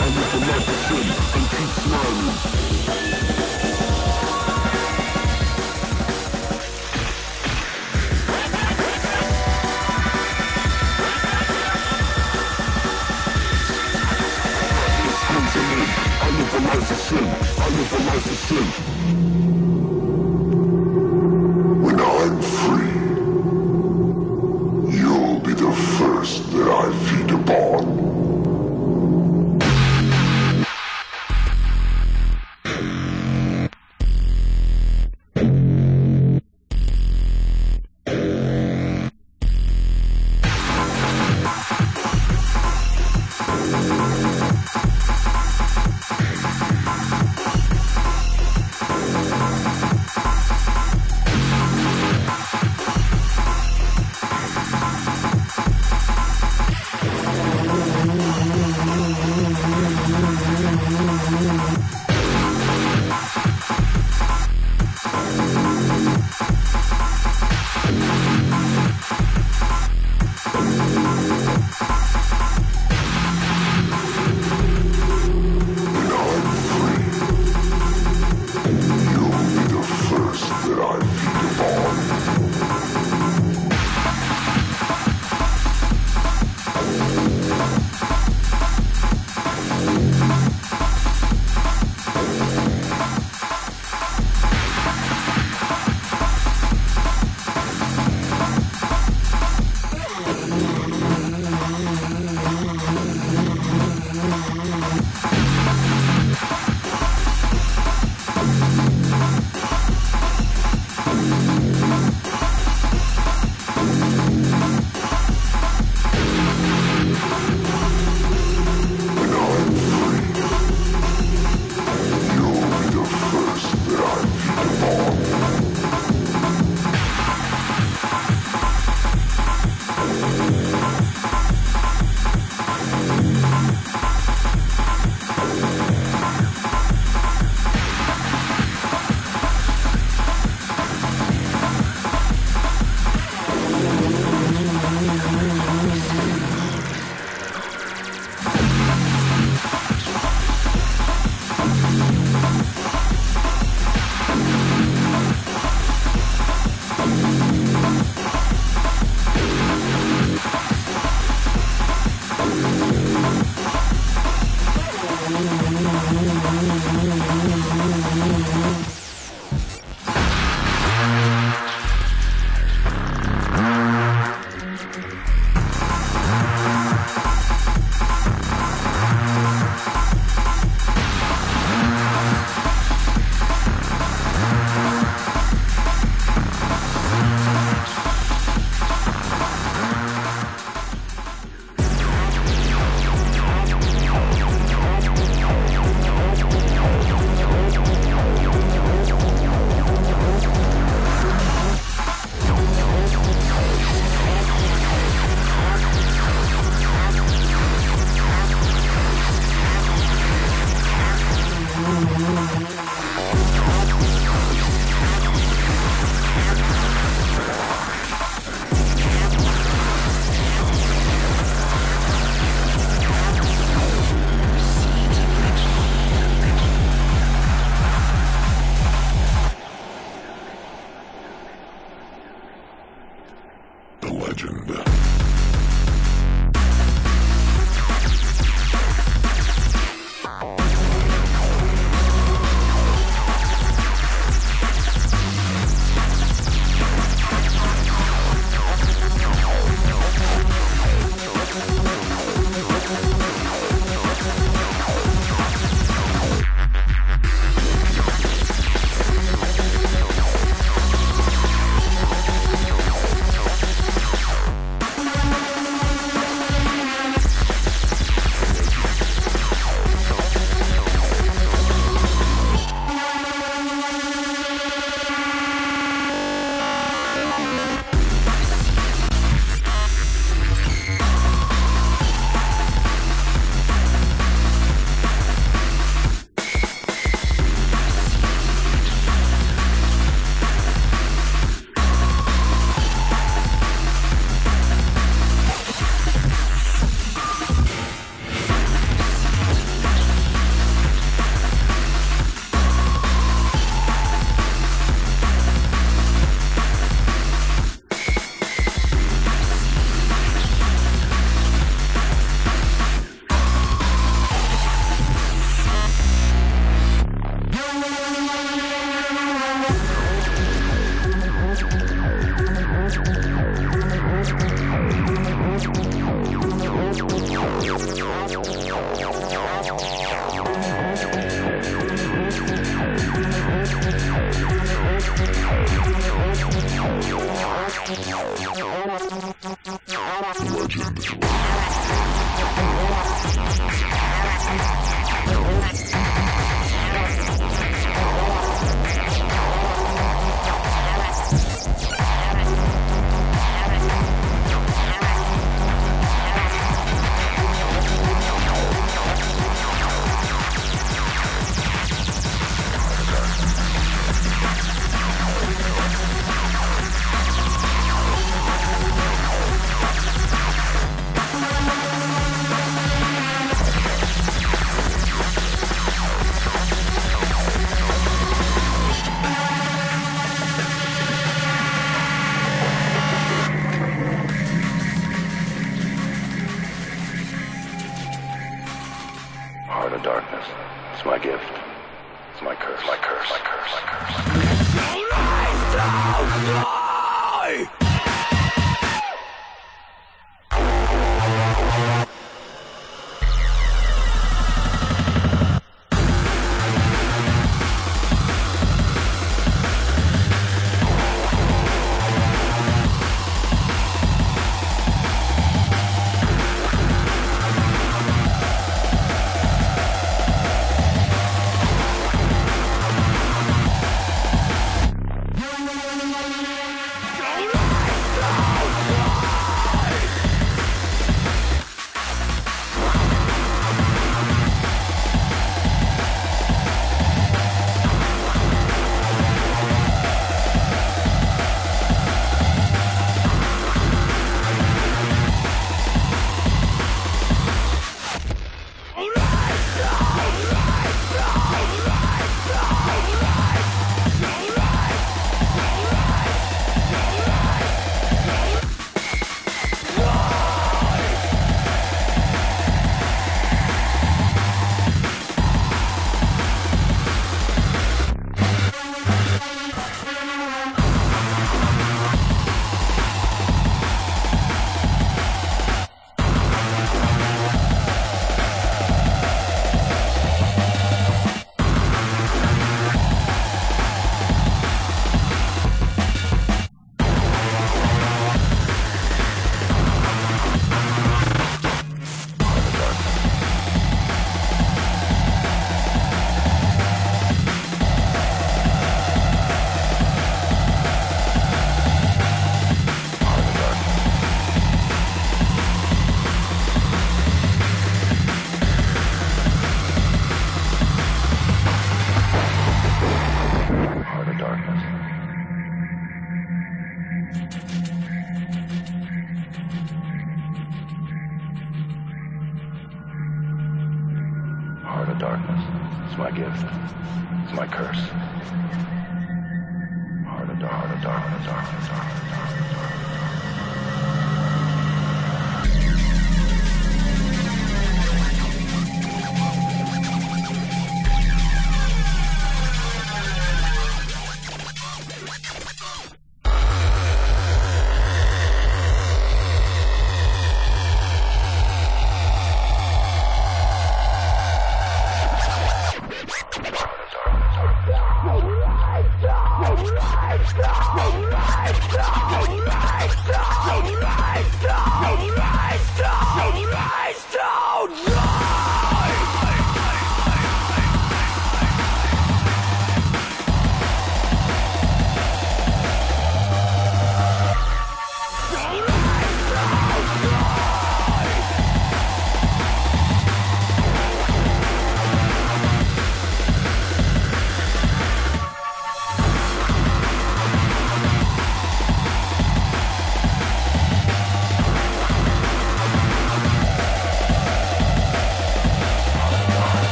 I live a life of sin and keep smiling. I live a life of sin. I live a life of sin. When I'm free, you'll be the first that I feed upon. Heart of darkness. It's my gift. It's my curse. My curse. My curse. My curse. Rise down, die! Heart of darkness. It's my gift. It's my curse. Heart of dark, heart of darkness, darkness, darkness, darkness, Alright, alright, alright, alright.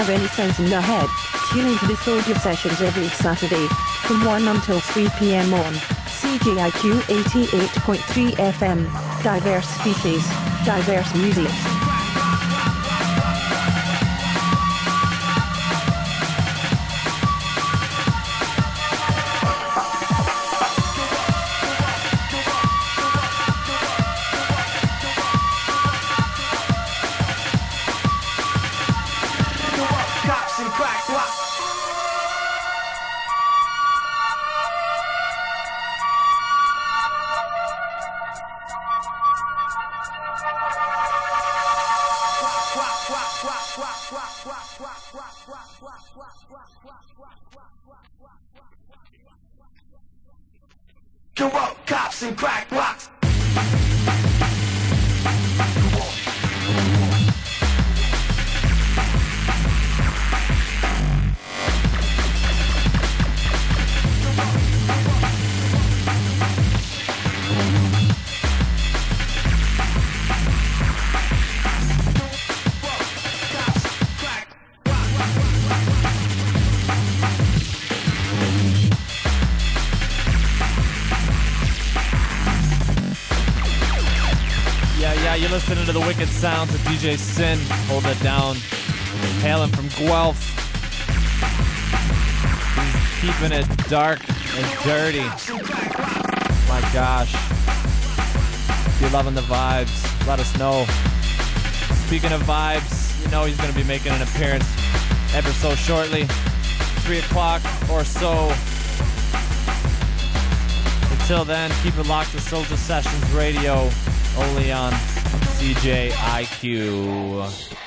have any sense in the head, tune into the Soldier Sessions every Saturday from one until three p.m. on C J I Q eighty-eight point three F M. Diverse species, diverse music. Corrupt cops and crack rocks. You're listening to the wicked sounds of D J Sin, hold it down, hailing from Guelph. He's keeping it dark and dirty. My gosh. If you're loving the vibes, let us know. Speaking of vibes, you know he's going to be making an appearance ever so shortly, three o'clock or so. Until then, keep it locked to Soldier Sessions Radio, only on C J I Q.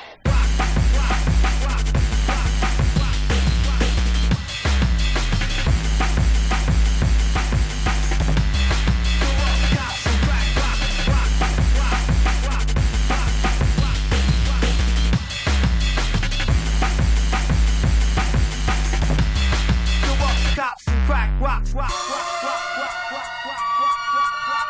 Cops and crack rocks, rock, rock, rock, rock, rock, rock, rock, rock.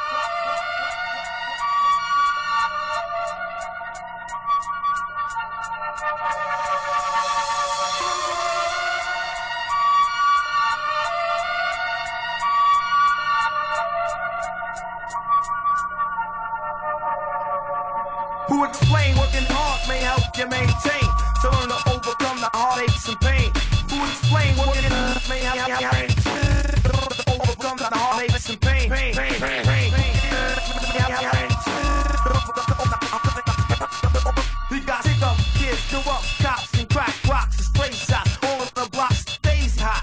Who explain working hard may help you maintain, to learn to overcome the heartaches and pain. Who explain working hard may help you maintain, to learn to overcome the heartaches and pain. Pain, pain, pain, pain. We got sick up kids, corrupt cops and crack rocks and stray shots. All of the blocks stays hot.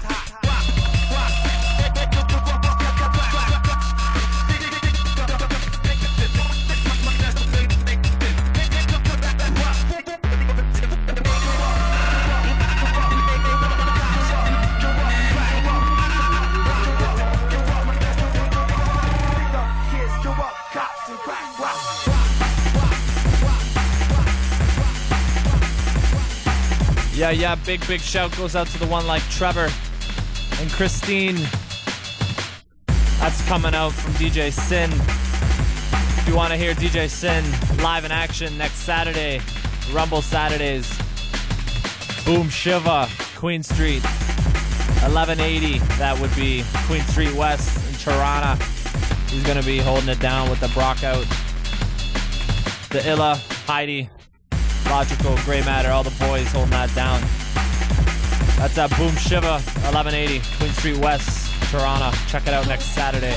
Yeah, yeah, big, big shout goes out to the one like Trevor and Christine. That's coming out from D J Sin. If you want to hear D J Sin live in action next Saturday, Rumble Saturdays, Boom Shiva, Queen Street, eleven eighty, that would be Queen Street West in Toronto. He's going to be holding it down with the Brock out. The Illa, Heidi, Logical, Grey Matter, all the boys holding that down. That's at Boom Shiva, eleven eighty, Queen Street West, Toronto. Check it out next Saturday.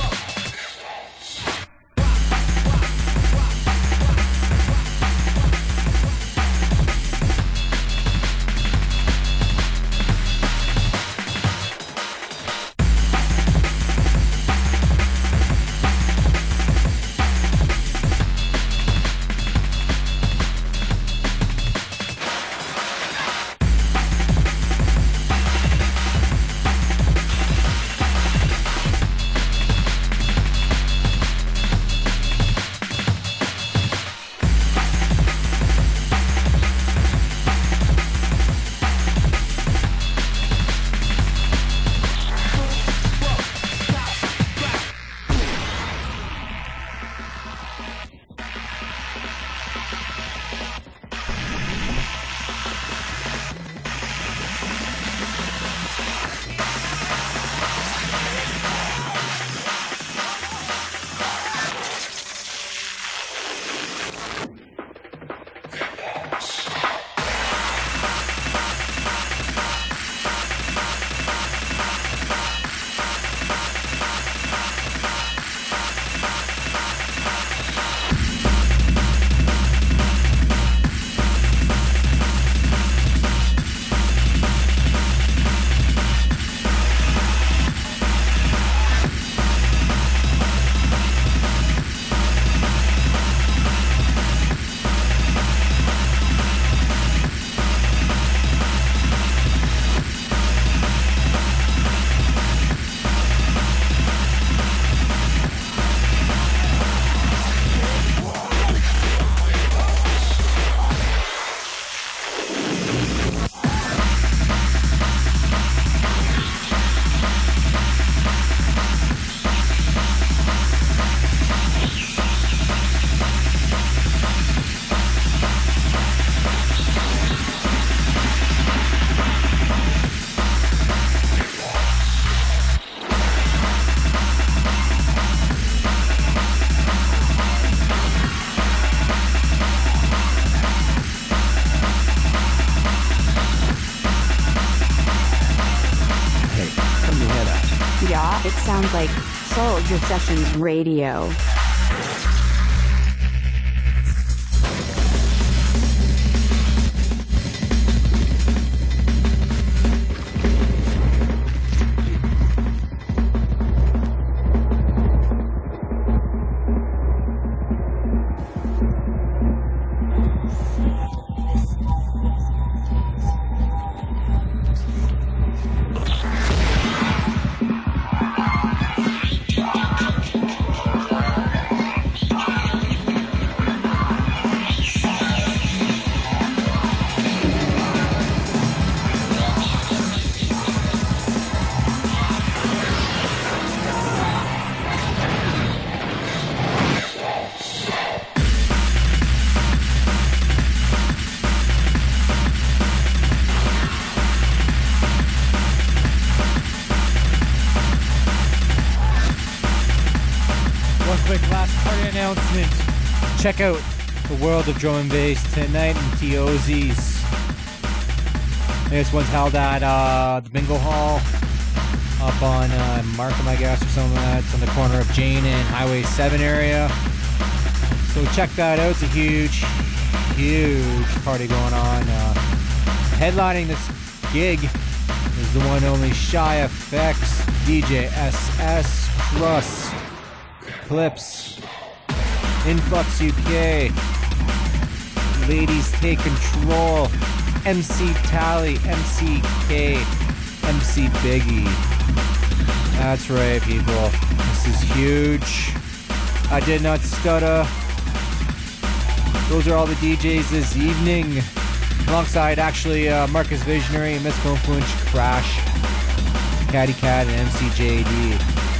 yeah, it sounds like Soldier Sessions Radio. Check out the World of Drum and Bass tonight in T O Z's. This one's held at uh, the Bingo Hall up on uh, Markham, I guess, or something like that. It's on the corner of Jane and Highway seven area. So check that out. It's a huge, huge party going on. Uh, headlining this gig is the one only Shy Effects, D J S S, Crust, Clips, Influx U K, Ladies Take Control, M C Tally, M C K, M C Biggie. That's right, people. This is huge. I Did Not Stutter. Those are all the D Js this evening. Alongside, actually, uh, Marcus Visionary, Mystical Influence, Crash, Caddy Cat, and M C J D.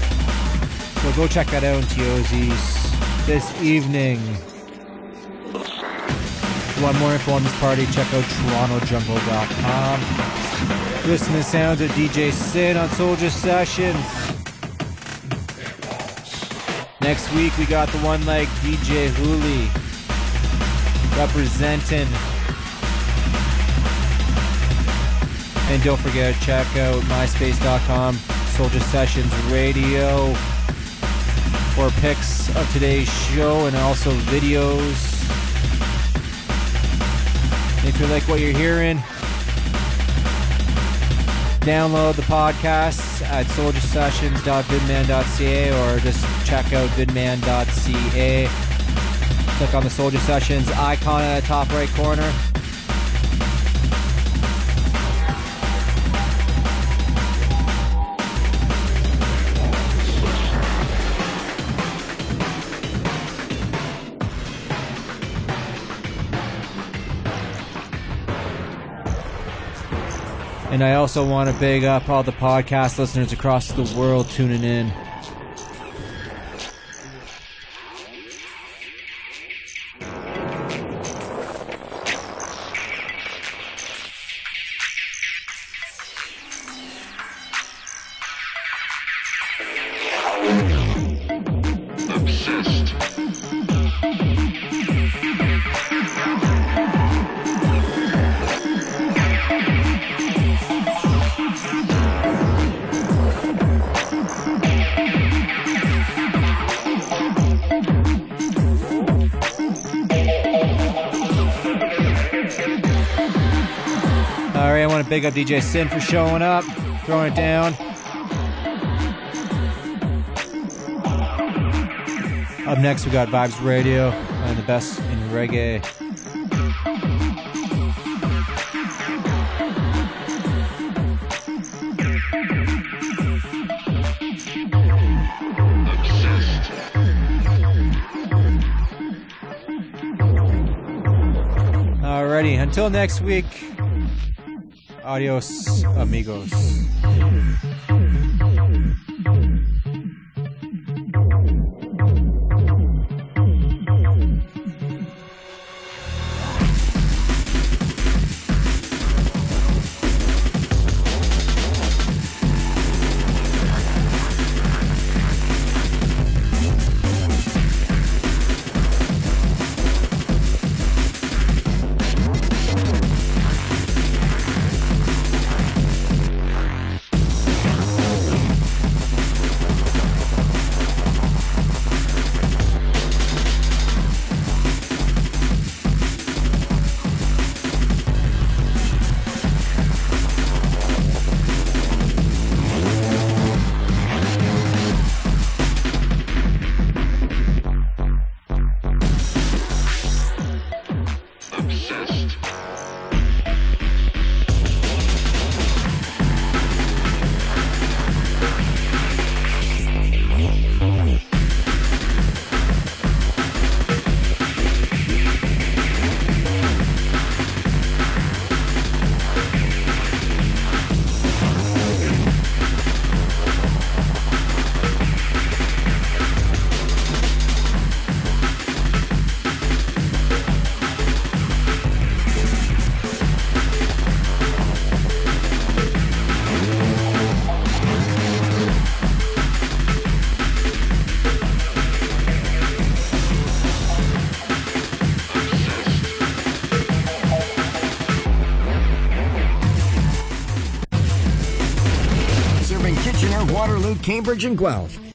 So go check that out in T O Z's this evening. If you want more info on this party, check out toronto jungle dot com. Listen to the sounds of D J Sin on Soldier Sessions. Next week we got the one like D J Hooli representing. And don't forget to check out myspace dot com Soldier Sessions Radio for pics of today's show and also videos. If you like what you're hearing, download the podcasts at soldier sessions dot vidman dot c a or just check out vidman dot c a. Click on the Soldier Sessions icon at the top right corner. And I also want to big up all the podcast listeners across the world tuning in. Big up D J Sin for showing up, throwing it down. Up next we got Vibes Radio and the best in reggae. Alrighty, until next week. Adios, amigos. Cambridge and Guelph.